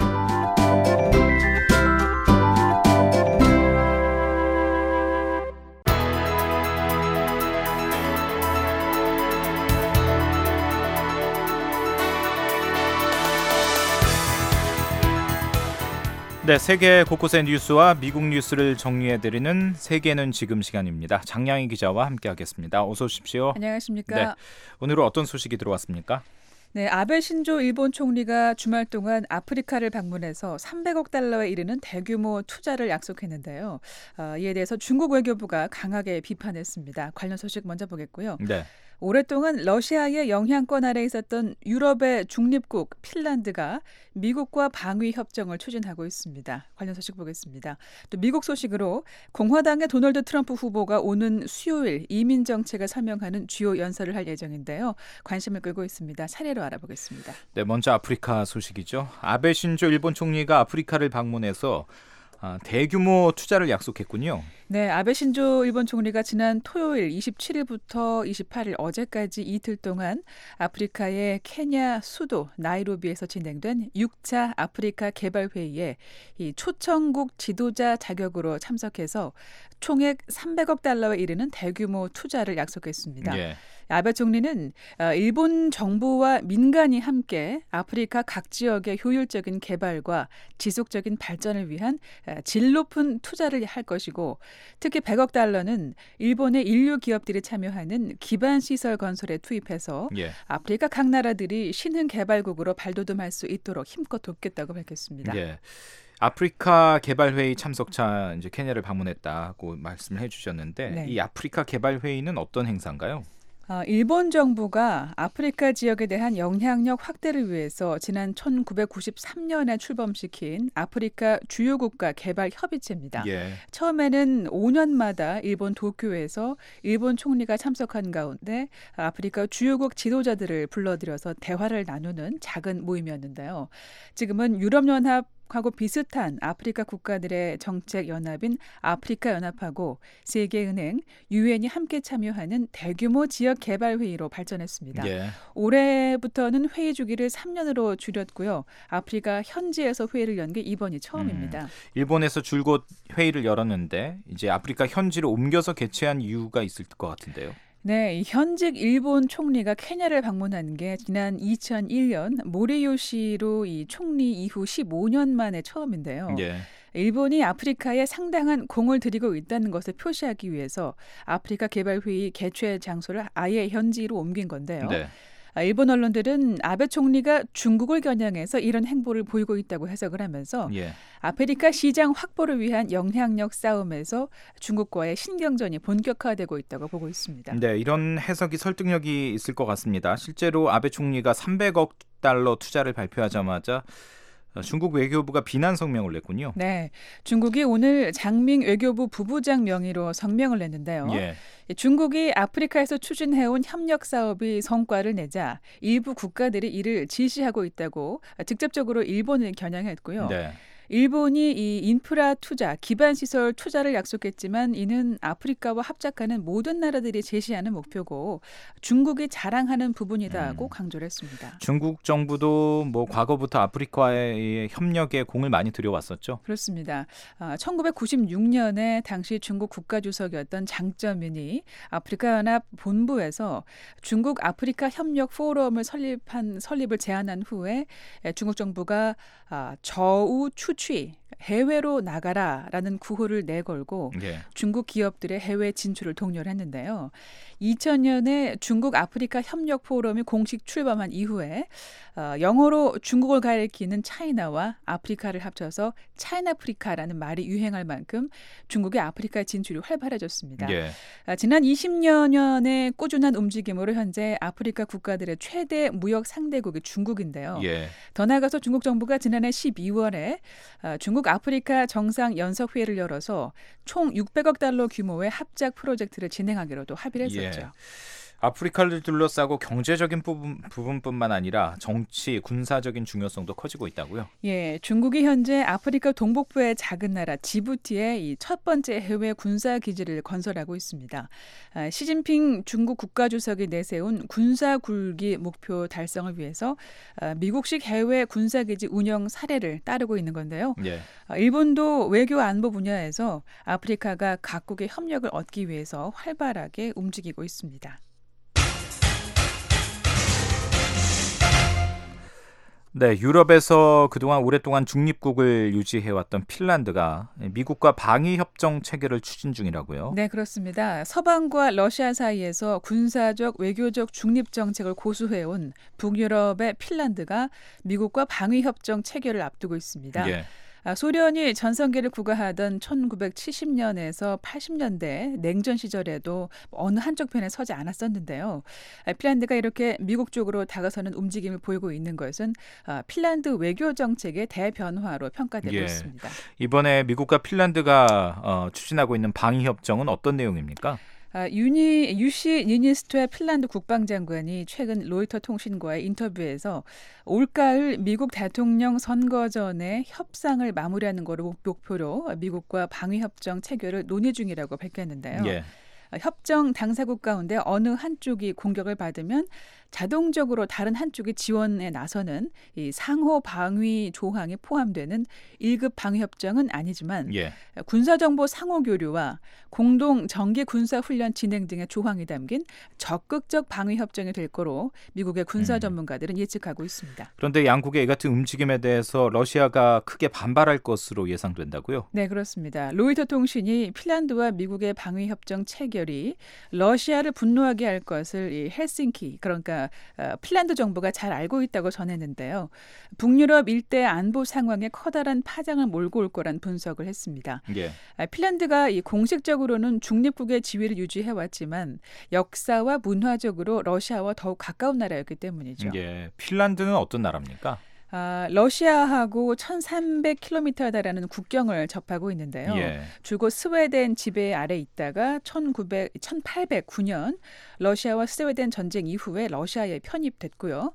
네, 세계 곳곳의 뉴스와 미국 뉴스를 정리해드리는 세계는 지금 시간입니다. 장량희 기자와 함께하겠습니다. 어서 오십시오. 안녕하십니까. 네, 오늘은 어떤 소식이 들어왔습니까? 네, 아베 신조 일본 총리가 주말 동안 아프리카를 방문해서 300억 달러에 이르는 대규모 투자를 약속했는데요. 이에 대해서 중국 외교부가 강하게 비판했습니다. 관련 소식 먼저 보겠고요. 네. 오랫동안 러시아의 영향권 아래 있었던 유럽의 중립국 핀란드가 미국과 방위 협정을 추진하고 있습니다. 관련 소식 보겠습니다. 또 미국 소식으로 공화당의 도널드 트럼프 후보가 오는 수요일 이민 정책을 설명하는 주요 연설을 할 예정인데요. 관심을 끌고 있습니다. 차례로 알아보겠습니다. 네, 먼저 아프리카 소식이죠. 아베 신조 일본 총리가 아프리카를 방문해서 대규모 투자를 약속했군요. 네, 아베 신조 일본 총리가 지난 토요일 27일부터 28일 어제까지 이틀 동안 아프리카의 케냐 수도 나이로비에서 진행된 6차 아프리카 개발회의에 이 초청국 지도자 자격으로 참석해서 총액 300억 달러에 이르는 대규모 투자를 약속했습니다. 예. 아베 총리는 일본 정부와 민간이 함께 아프리카 각 지역의 효율적인 개발과 지속적인 발전을 위한 질 높은 투자를 할 것이고 특히 100억 달러는 일본의 인류 기업들이 참여하는 기반 시설 건설에 투입해서 아프리카 각 나라들이 신흥 개발국으로 발돋움할 수 있도록 힘껏 돕겠다고 밝혔습니다. 예. 아프리카 개발회의 참석차 이제 케냐를 방문했다고 말씀을 해주셨는데 네. 이 아프리카 개발회의는 어떤 행사인가요? 일본 정부가 아프리카 지역에 대한 영향력 확대를 위해서 지난 1993년에 출범시킨 아프리카 주요 국가 개발 협의체입니다. 처음에는 5년마다 일본 도쿄에서 일본 총리가 참석한 가운데 아프리카 주요국 지도자들을 불러들여서 대화를 나누는 작은 모임이었는데요. 지금은 유럽연합 하고 비슷한 아프리카 국가들의 정책 연합인 아프리카 연합하고 세계은행, 유엔이 함께 참여하는 대규모 지역 개발 회의로 발전했습니다. 올해부터는 회의 주기를 3년으로 줄였고요. 아프리카 현지에서 회의를 연 게 이번이 처음입니다. 일본에서 줄곧 회의를 열었는데 이제 아프리카 현지로 옮겨서 개최한 이유가 있을 것 같은데요. 네, 현직 일본 총리가 케냐를 방문한 게 지난 2001년 모리요시로 이 총리 이후 15년 만에 처음인데요. 일본이 아프리카에 상당한 공을 들이고 있다는 것을 표시하기 위해서 아프리카 개발회의 개최 장소를 아예 현지로 옮긴 건데요. 일본 언론들은 아베 총리가 중국을 겨냥해서 이런 행보를 보이고 있다고 해석을 하면서 아프리카 시장 확보를 위한 영향력 싸움에서 중국과의 신경전이 본격화되고 있다고 보고 있습니다. 네, 이런 해석이 설득력이 있을 것 같습니다. 실제로 아베 총리가 300억 달러 투자를 발표하자마자 중국 외교부가 비난 성명을 냈군요. 네, 중국이 오늘 장밍 외교부 부부장 명의로 성명을 냈는데요. 중국이 아프리카에서 추진해온 협력 사업이 성과를 내자 일부 국가들이 이를 지시하고 있다고 직접적으로 일본을 겨냥했고요. 일본이 이 인프라 투자, 기반 시설 투자를 약속했지만 이는 아프리카와 합작하는 모든 나라들이 제시하는 목표고 중국이 자랑하는 부분이다고 강조를 했습니다. 중국 정부도 뭐 과거부터 아프리카와의 협력에 공을 많이 들여왔었죠. 그렇습니다. 1996년에 당시 중국 국가주석이었던 장쩌민이 아프리카 연합 본부에서 중국 아프리카 협력 포럼을 설립을 제안한 후에 중국 정부가 저우 추취 해외로 나가라라는 구호를 내걸고 중국 기업들의 해외 진출을 독려를 했는데요. 2000년에 중국 아프리카 협력 포럼이 공식 출범한 이후에 영어로 중국을 가리키는 차이나와 아프리카를 합쳐서 차이나프리카라는 말이 유행할 만큼 중국의 아프리카 진출이 활발해졌습니다. 지난 20여년의 꾸준한 움직임으로 현재 아프리카 국가들의 최대 무역 상대국이 중국인데요. 더 나아가서 중국 정부가 지난해 12월에 중국 아프리카 정상 연석회의를 열어서 총 600억 달러 규모의 합작 프로젝트를 진행하기로도 합의를 했었죠. 아프리카를 둘러싸고 경제적인 부분뿐만 아니라 정치, 군사적인 중요성도 커지고 있다고요? 중국이 현재 아프리카 동북부의 작은 나라 지부티에 이 첫 번째 해외 군사 기지를 건설하고 있습니다. 시진핑 중국 국가주석이 내세운 군사 굴기 목표 달성을 위해서 미국식 해외 군사 기지 운영 사례를 따르고 있는 건데요. 일본도 외교 안보 분야에서 아프리카가 각국의 협력을 얻기 위해서 활발하게 움직이고 있습니다. 네, 유럽에서 그동안 오랫동안 중립국을 유지해왔던 핀란드가 미국과 방위협정 체결을 추진 중이라고요? 네, 그렇습니다. 서방과 러시아 사이에서 군사적, 외교적 중립 정책을 고수해온 북유럽의 핀란드가 미국과 방위협정 체결을 앞두고 있습니다. 소련이 전성기를 구가하던 1970년에서 80년대 냉전 시절에도 어느 한쪽 편에 서지 않았었는데요. 핀란드가 이렇게 미국 쪽으로 다가서는 움직임을 보이고 있는 것은 핀란드 외교 정책의 대변화로 평가되고 있습니다. 이번에 미국과 핀란드가 추진하고 있는 방위협정은 어떤 내용입니까? 유시 니니스토의 핀란드 국방장관이 최근 로이터 통신과의 인터뷰에서 올가을 미국 대통령 선거 전에 협상을 마무리하는 것을 목표로 미국과 방위협정 체결을 논의 중이라고 밝혔는데요. 협정 당사국 가운데 어느 한쪽이 공격을 받으면 자동적으로 다른 한쪽의 지원에 나서는 이 상호 방위 조항이 포함되는 1급 방위 협정은 아니지만 군사정보 상호 교류와 공동 정기 군사 훈련 진행 등의 조항이 담긴 적극적 방위 협정이 될 거로 미국의 군사 전문가들은 예측하고 있습니다. 그런데 양국의 이 같은 움직임에 대해서 러시아가 크게 반발할 것으로 예상된다고요? 네, 그렇습니다. 로이터 통신이 핀란드와 미국의 방위 협정 체결이 러시아를 분노하게 할 것을 이 헬싱키, 그러니까 핀란드 정부가 잘 알고 있다고 전했는데요. 북유럽 일대 안보 상황에 커다란 파장을 몰고 올 거란 분석을 했습니다. 핀란드가 이 공식적으로는 중립국의 지위를 유지해왔지만 역사와 문화적으로 러시아와 더욱 가까운 나라였기 때문이죠. 핀란드는 어떤 나라입니까? 러시아하고 1,300km에 달하는 국경을 접하고 있는데요. 주고 스웨덴 지배 아래 있다가 1809년 러시아와 스웨덴 전쟁 이후에 러시아에 편입됐고요.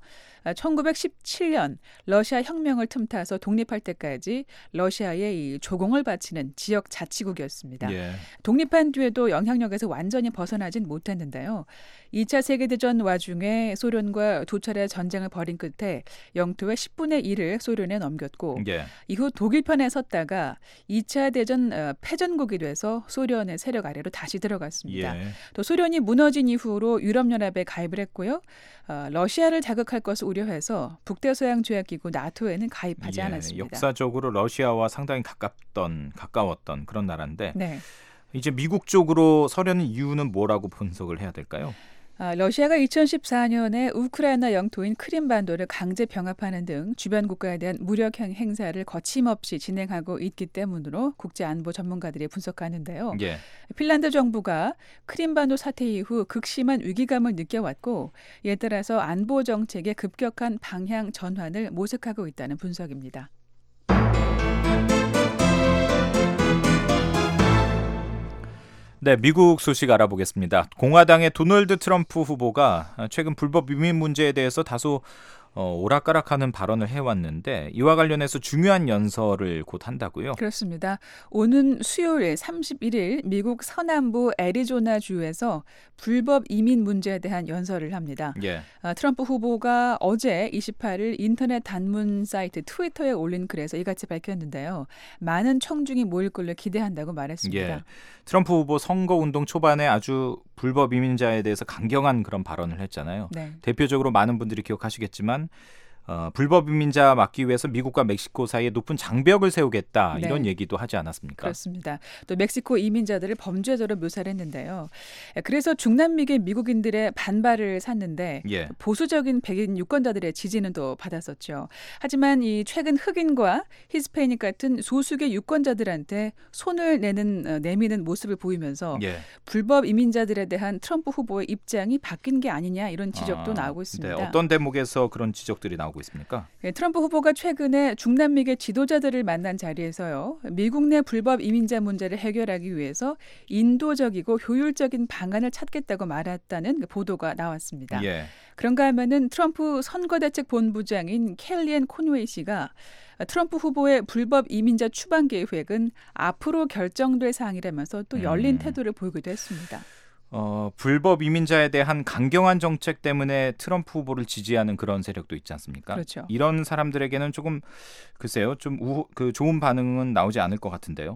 1917년 러시아 혁명을 틈타서 독립할 때까지 러시아에 이 조공을 바치는 지역 자치국이었습니다. 독립한 뒤에도 영향력에서 완전히 벗어나진 못했는데요. 2차 세계대전 와중에 소련과 두 차례 전쟁을 벌인 끝에 영토의 10분의 1을 소련에 넘겼고 이후 독일 편에 섰다가 2차 대전 패전국이 돼서 소련의 세력 아래로 다시 들어갔습니다. 또 소련이 무너진 이후로 유럽연합에 가입을 했고요. 러시아를 자극할 것을 우려해서 북대서양 조약기구 나토에는 가입하지 않았습니다. 역사적으로 러시아와 상당히 가까웠던 그런 나라인데 이제 미국 쪽으로 서려는 이유는 뭐라고 분석을 해야 될까요? 러시아가 2014년에 우크라이나 영토인 크림반도를 강제 병합하는 등 주변 국가에 대한 무력 행사를 거침없이 진행하고 있기 때문으로 국제안보 전문가들이 분석하는데요. 핀란드 정부가 크림반도 사태 이후 극심한 위기감을 느껴왔고 이에 따라서 안보 정책의 급격한 방향 전환을 모색하고 있다는 분석입니다. 네, 미국 소식 알아보겠습니다. 공화당의 도널드 트럼프 후보가 최근 불법 이민 문제에 대해서 다소 오락가락하는 발언을 해왔는데 이와 관련해서 중요한 연설을 곧 한다고요? 그렇습니다. 오는 수요일 31일 미국 서남부 애리조나주에서 불법 이민 문제에 대한 연설을 합니다. 트럼프 후보가 어제 28일 인터넷 단문 사이트 트위터에 올린 글에서 이같이 밝혔는데요. 많은 청중이 모일 걸로 기대한다고 말했습니다. 트럼프 후보 선거운동 초반에 아주 불법 이민자에 대해서 강경한 그런 발언을 했잖아요. 대표적으로 많은 분들이 기억하시겠지만 불법 이민자 막기 위해서 미국과 멕시코 사이에 높은 장벽을 세우겠다 이런 얘기도 하지 않았습니까? 그렇습니다. 또 멕시코 이민자들을 범죄자로 묘사를 했는데요. 그래서 중남미계 미국인들의 반발을 샀는데 보수적인 백인 유권자들의 지지는 또 받았었죠. 하지만 이 최근 흑인과 히스패닉 같은 소수계 유권자들한테 손을 내미는 모습을 보이면서 불법 이민자들에 대한 트럼프 후보의 입장이 바뀐 게 아니냐 이런 지적도 나오고 있습니다. 어떤 대목에서 그런 지적들이 나오고 있습니까? 트럼프 후보가 최근에 중남미계 지도자들을 만난 자리에서요. 미국 내 불법 이민자 문제를 해결하기 위해서 인도적이고 효율적인 방안을 찾겠다고 말했다는 보도가 나왔습니다. 그런가 하면은 트럼프 선거대책본부장인 켈리앤 콘웨이 씨가 트럼프 후보의 불법 이민자 추방 계획은 앞으로 결정될 사항이라면서 또 열린 태도를 보이기도 했습니다. 불법 이민자에 대한 강경한 정책 때문에 트럼프 후보를 지지하는 그런 세력도 있지 않습니까? 그렇죠. 이런 사람들에게는 조금 글쎄요, 좀 좋은 반응은 나오지 않을 것 같은데요.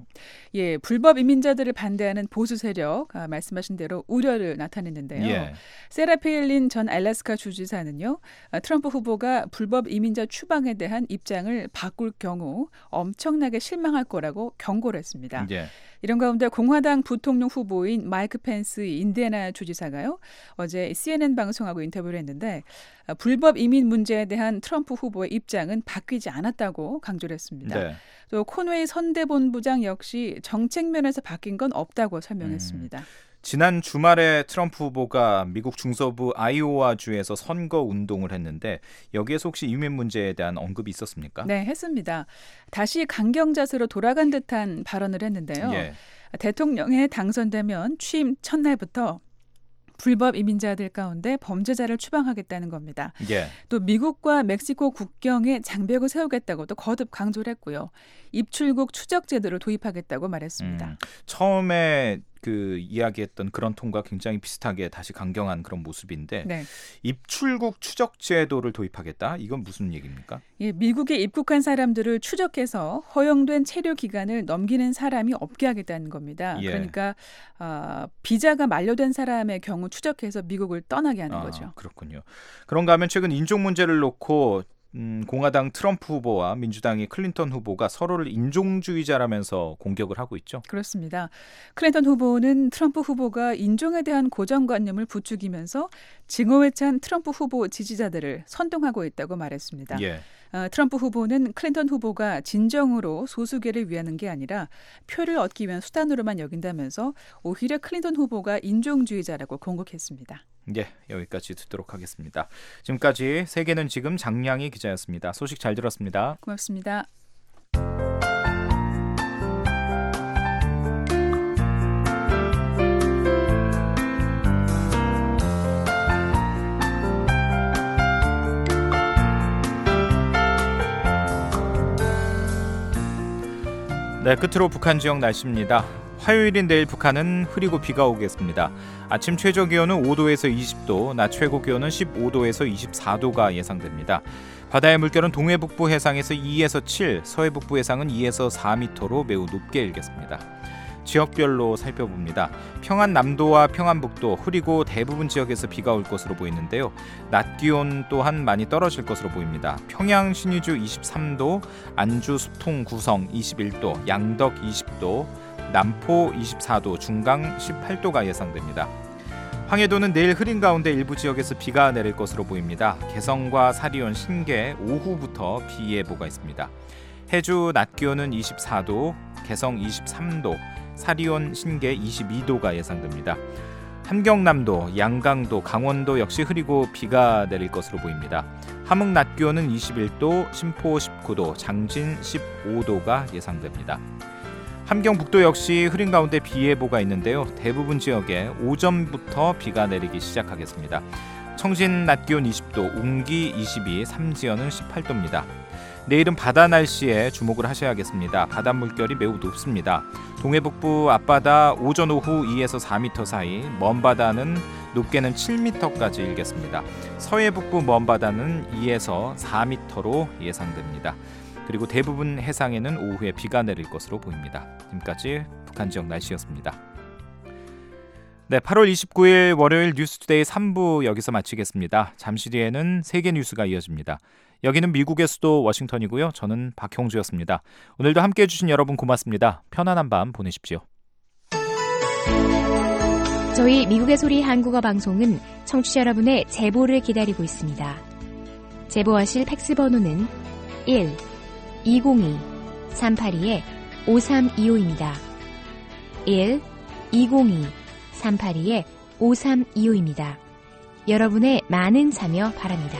불법 이민자들을 반대하는 보수 세력 말씀하신 대로 우려를 나타냈는데요. 세라 페일린 전 알래스카 주지사는요, 트럼프 후보가 불법 이민자 추방에 대한 입장을 바꿀 경우 엄청나게 실망할 거라고 경고를 했습니다. 이런 가운데 공화당 부통령 후보인 마이크 펜스 인디애나 주지사가요. 어제 CNN 방송하고 인터뷰를 했는데 불법 이민 문제에 대한 트럼프 후보의 입장은 바뀌지 않았다고 강조를 했습니다. 또 콘웨이 선대본부장 역시 정책 면에서 바뀐 건 없다고 설명했습니다. 지난 주말에 트럼프 후보가 미국 중서부 아이오와주에서 선거 운동을 했는데 여기에서 혹시 이민 문제에 대한 언급이 있었습니까? 네, 했습니다. 다시 강경 자세로 돌아간 듯한 발언을 했는데요. 대통령에 당선되면 취임 첫날부터 불법 이민자들 가운데 범죄자를 추방하겠다는 겁니다. 또 미국과 멕시코 국경에 장벽을 세우겠다고도 거듭 강조를 했고요. 입출국 추적 제도를 도입하겠다고 말했습니다. 처음에 그 이야기했던 그런 톤과 굉장히 비슷하게 다시 강경한 그런 모습인데 네. 입출국 추적 제도를 도입하겠다. 이건 무슨 얘기입니까? 예, 미국에 입국한 사람들을 추적해서 허용된 체류 기간을 넘기는 사람이 없게 하겠다는 겁니다. 예. 그러니까 비자가 만료된 사람의 경우 추적해서 미국을 떠나게 하는 거죠. 그렇군요. 그런가 하면 최근 인종 문제를 놓고 공화당 트럼프 후보와 민주당의 클린턴 후보가 서로를 인종주의자라면서 공격을 하고 있죠. 그렇습니다. 클린턴 후보는 트럼프 후보가 인종에 대한 고정관념을 부추기면서 증오에 찬 트럼프 후보 지지자들을 선동하고 있다고 말했습니다. 예. 트럼프 후보는 클린턴 후보가 진정으로 소수계를 위하는 게 아니라 표를 얻기 위한 수단으로만 여긴다면서 오히려 클린턴 후보가 인종주의자라고 공격했습니다. 예, 여기까지 듣도록 하겠습니다. 지금까지 세계는 지금 장량희 기자였습니다. 소식 잘 들었습니다. 고맙습니다. 네, 끝으로 북한 지역 날씨입니다. 화요일인 내일 북한은 흐리고 비가 오겠습니다. 아침 최저 기온은 5도에서 20도, 낮 최고 기온은 15도에서 24도가 예상됩니다. 바다의 물결은 동해 북부 해상에서 2에서 7, 서해 북부 해상은 2에서 4m로 매우 높게 일겠습니다. 지역별로 살펴봅니다. 평안 남도와 평안 북도 흐리고 대부분 지역에서 비가 올 것으로 보이는데요. 낮 기온 또한 많이 떨어질 것으로 보입니다. 평양 신의주 23도, 안주 숲통 구성 21도, 양덕 20도, 남포 24도, 중강 18도가 예상됩니다. 황해도는 내일 흐린 가운데 일부 지역에서 비가 내릴 것으로 보입니다. 개성과 사리온, 신계 오후부터 비 예보가 있습니다. 해주 낮 기온은 24도, 개성 23도, 사리온, 신계 22도가 예상됩니다. 함경남도, 양강도, 강원도 역시 흐리고 비가 내릴 것으로 보입니다. 함흥 낮 기온은 21도, 심포 19도, 장진 15도가 예상됩니다. 함경북도 역시 흐린 가운데 비 예보가 있는데요. 대부분 지역에 오전부터 비가 내리기 시작하겠습니다. 청진 낮 기온 20도, 웅기 22, 삼지연은 18도입니다. 내일은 바다 날씨에 주목을 하셔야겠습니다. 바다 물결이 매우 높습니다. 동해북부 앞바다 오전 오후 2에서 4m 사이, 먼바다는 높게는 7m까지 일겠습니다. 서해북부 먼바다는 2에서 4m로 예상됩니다. 그리고 대부분 해상에는 오후에 비가 내릴 것으로 보입니다. 지금까지 북한 지역 날씨였습니다. 네, 8월 29일 월요일 뉴스투데이 3부 여기서 마치겠습니다. 잠시 뒤에는 세계 뉴스가 이어집니다. 여기는 미국의 수도 워싱턴이고요. 저는 박형주였습니다. 오늘도 함께해 주신 여러분 고맙습니다. 편안한 밤 보내십시오. 저희 미국의 소리 한국어 방송은 청취자 여러분의 제보를 기다리고 있습니다. 제보하실 팩스 번호는 1-202-382-5325입니다. 1-202-382-5325입니다. 여러분의 많은 참여 바랍니다.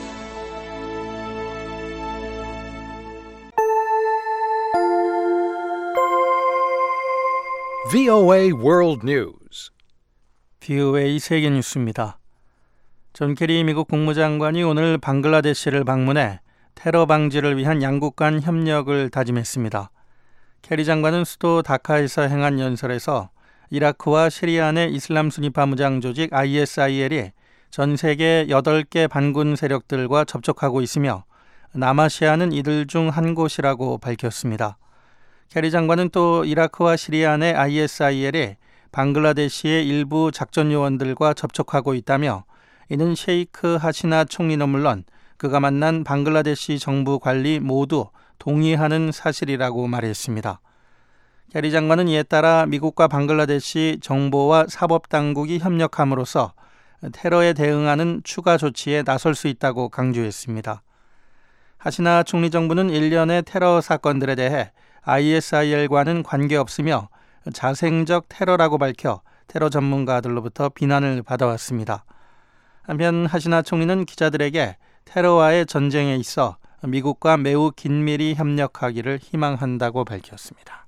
VOA World News. VOA 세계 뉴스입니다. 존 케리 미국 국무장관이 오늘 방글라데시를 방문해 테러 방지를 위한 양국 간 협력을 다짐했습니다. 케리 장관은 수도 다카에서 행한 연설에서 이라크와 시리아 내 이슬람 순위파 무장 조직 ISIL이 전 세계 8개 반군 세력들과 접촉하고 있으며 남아시아는 이들 중 한 곳이라고 밝혔습니다. 케리 장관은 또 이라크와 시리아 내 ISIL이 방글라데시의 일부 작전 요원들과 접촉하고 있다며 이는 셰이크 하시나 총리는 물론 그가 만난 방글라데시 정부 관리 모두 동의하는 사실이라고 말했습니다. 케리 장관은 이에 따라 미국과 방글라데시 정보와 사법당국이 협력함으로써 테러에 대응하는 추가 조치에 나설 수 있다고 강조했습니다. 하시나 총리 정부는 일련의 테러 사건들에 대해 ISIL과는 관계없으며 자생적 테러라고 밝혀 테러 전문가들로부터 비난을 받아왔습니다. 한편 하시나 총리는 기자들에게 테러와의 전쟁에 있어 미국과 매우 긴밀히 협력하기를 희망한다고 밝혔습니다.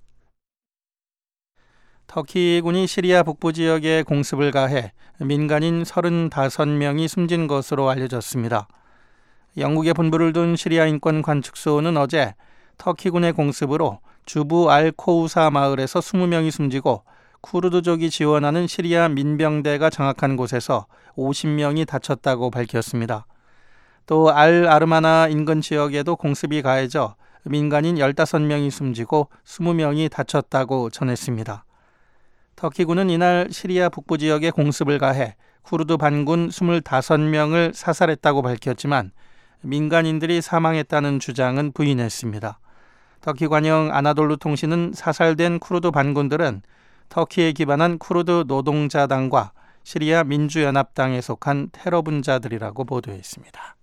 터키군이 시리아 북부 지역에 공습을 가해 민간인 35명이 숨진 것으로 알려졌습니다. 영국에 본부를 둔 시리아 인권 관측소는 어제 터키군의 공습으로 주부 알 코우사 마을에서 20명이 숨지고 쿠르드족이 지원하는 시리아 민병대가 장악한 곳에서 50명이 다쳤다고 밝혔습니다. 또 알-아르마나 인근 지역에도 공습이 가해져 민간인 15명이 숨지고 20명이 다쳤다고 전했습니다. 터키군은 이날 시리아 북부 지역에 공습을 가해 쿠르드 반군 25명을 사살했다고 밝혔지만 민간인들이 사망했다는 주장은 부인했습니다. 터키 관영 아나돌루 통신은 사살된 쿠르드 반군들은 터키에 기반한 쿠르드 노동자당과 시리아 민주연합당에 속한 테러 분자들이라고 보도했습니다.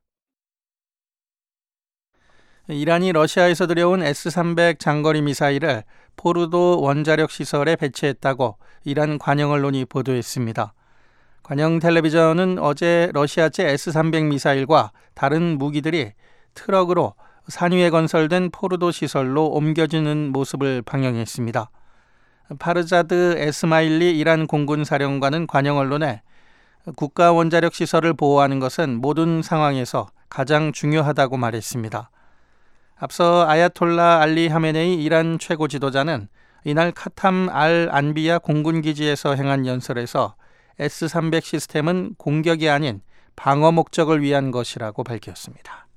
이란이 러시아에서 들여온 S-300 장거리 미사일을 포르도 원자력 시설에 배치했다고 이란 관영 언론이 보도했습니다. 관영 텔레비전은 어제 러시아제 S-300 미사일과 다른 무기들이 트럭으로 산 위에 건설된 포르도 시설로 옮겨지는 모습을 방영했습니다. 파르자드 에스마일리 이란 공군 사령관은 관영 언론에 국가 원자력 시설을 보호하는 것은 모든 상황에서 가장 중요하다고 말했습니다. 앞서 아야톨라 알리 하메네이 이란 최고 지도자는 이날 카탐 알 안비야 공군기지에서 행한 연설에서 S-300 시스템은 공격이 아닌 방어 목적을 위한 것이라고 밝혔습니다.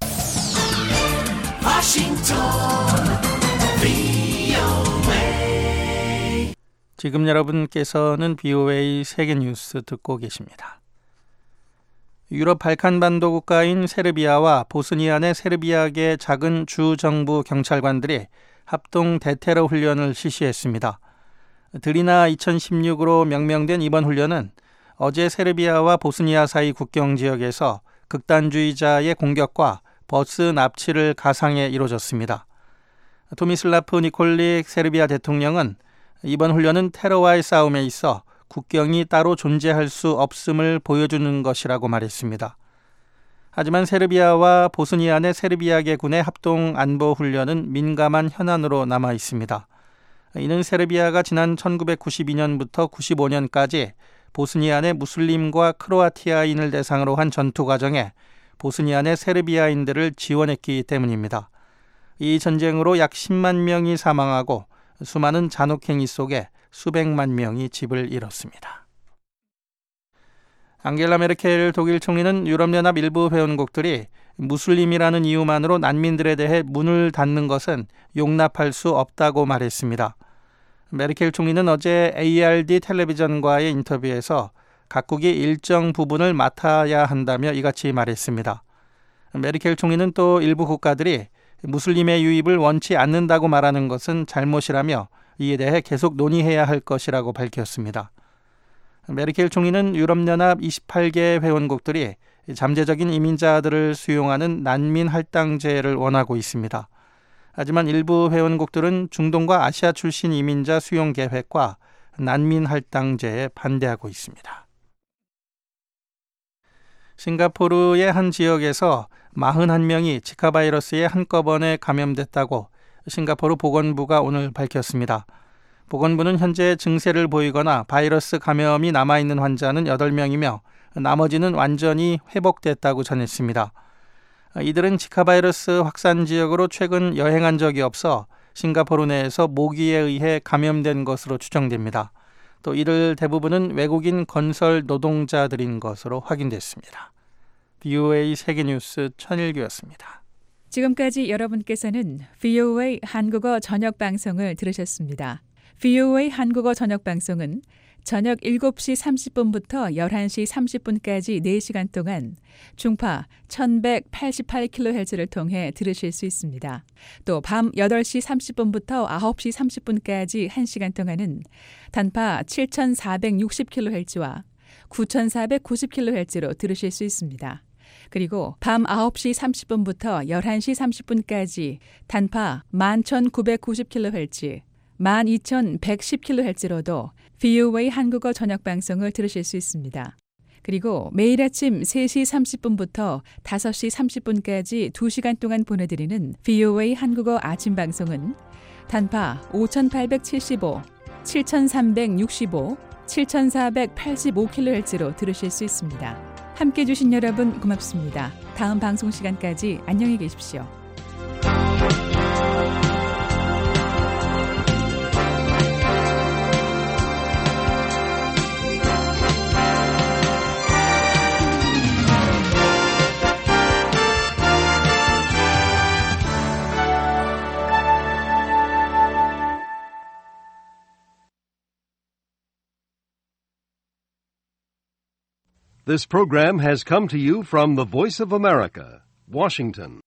지금 여러분께서는 BOA 세계뉴스 듣고 계십니다. 유럽 발칸반도 국가인 세르비아와 보스니아 내 세르비아계 작은 주정부 경찰관들이 합동 대테러 훈련을 실시했습니다. 드리나 2016으로 명명된 이번 훈련은 어제 세르비아와 보스니아 사이 국경 지역에서 극단주의자의 공격과 버스 납치를 가상해 이루어졌습니다. 토미슬라프 니콜릭 세르비아 대통령은 이번 훈련은 테러와의 싸움에 있어 국경이 따로 존재할 수 없음을 보여주는 것이라고 말했습니다. 하지만 세르비아와 보스니아 내 세르비아계 군의 합동 안보 훈련은 민감한 현안으로 남아 있습니다. 이는 세르비아가 지난 1992년부터 95년까지 보스니아 내 무슬림과 크로아티아인을 대상으로 한 전투 과정에 보스니아 내 세르비아인들을 지원했기 때문입니다. 이 전쟁으로 약 10만 명이 사망하고 수많은 잔혹행위 속에 수백만 명이 집을 잃었습니다. 앙겔라 메르켈 독일 총리는 유럽연합 일부 회원국들이 무슬림이라는 이유만으로 난민들에 대해 문을 닫는 것은 용납할 수 없다고 말했습니다. 메르켈 총리는 어제 ARD 텔레비전과의 인터뷰에서 각국이 일정 부분을 맡아야 한다며 이같이 말했습니다. 메르켈 총리는 또 일부 국가들이 무슬림의 유입을 원치 않는다고 말하는 것은 잘못이라며 이에 대해 계속 논의해야 할 것이라고 밝혔습니다. 메르켈 총리는 유럽연합 28개 회원국들이 잠재적인 이민자들을 수용하는 난민 할당제를 원하고 있습니다. 하지만 일부 회원국들은 중동과 아시아 출신 이민자 수용 계획과 난민 할당제에 반대하고 있습니다. 싱가포르의 한 지역에서 41명이 지카 바이러스에 한꺼번에 감염됐다고 싱가포르 보건부가 오늘 밝혔습니다. 보건부는 현재 증세를 보이거나 바이러스 감염이 남아있는 환자는 8명이며 나머지는 완전히 회복됐다고 전했습니다. 이들은 지카 바이러스 확산 지역으로 최근 여행한 적이 없어 싱가포르 내에서 모기에 의해 감염된 것으로 추정됩니다. 또 이들 대부분은 외국인 건설 노동자들인 것으로 확인됐습니다. BOA 세계뉴스 천일규였습니다. 지금까지 여러분께서는 VOA 한국어 저녁 방송을 들으셨습니다. VOA 한국어 저녁 방송은 저녁 7시 30분부터 11시 30분까지 4시간 동안 중파 1188kHz를 통해 들으실 수 있습니다. 또 밤 8시 30분부터 9시 30분까지 1시간 동안은 단파 7460kHz와 9490kHz로 들으실 수 있습니다. 그리고 밤 9시 30분부터 11시 30분까지 단파 11990kHz, 12110kHz로도 VOA 한국어 저녁 방송을 들으실 수 있습니다. 그리고 매일 아침 3시 30분부터 5시 30분까지 2시간 동안 보내드리는 VOA 한국어 아침 방송은 단파 5875, 7365, 7485kHz로 들으실 수 있습니다. 함께해 주신 여러분 고맙습니다. 다음 방송 시간까지 안녕히 계십시오. This program has come to you from the Voice of America, Washington.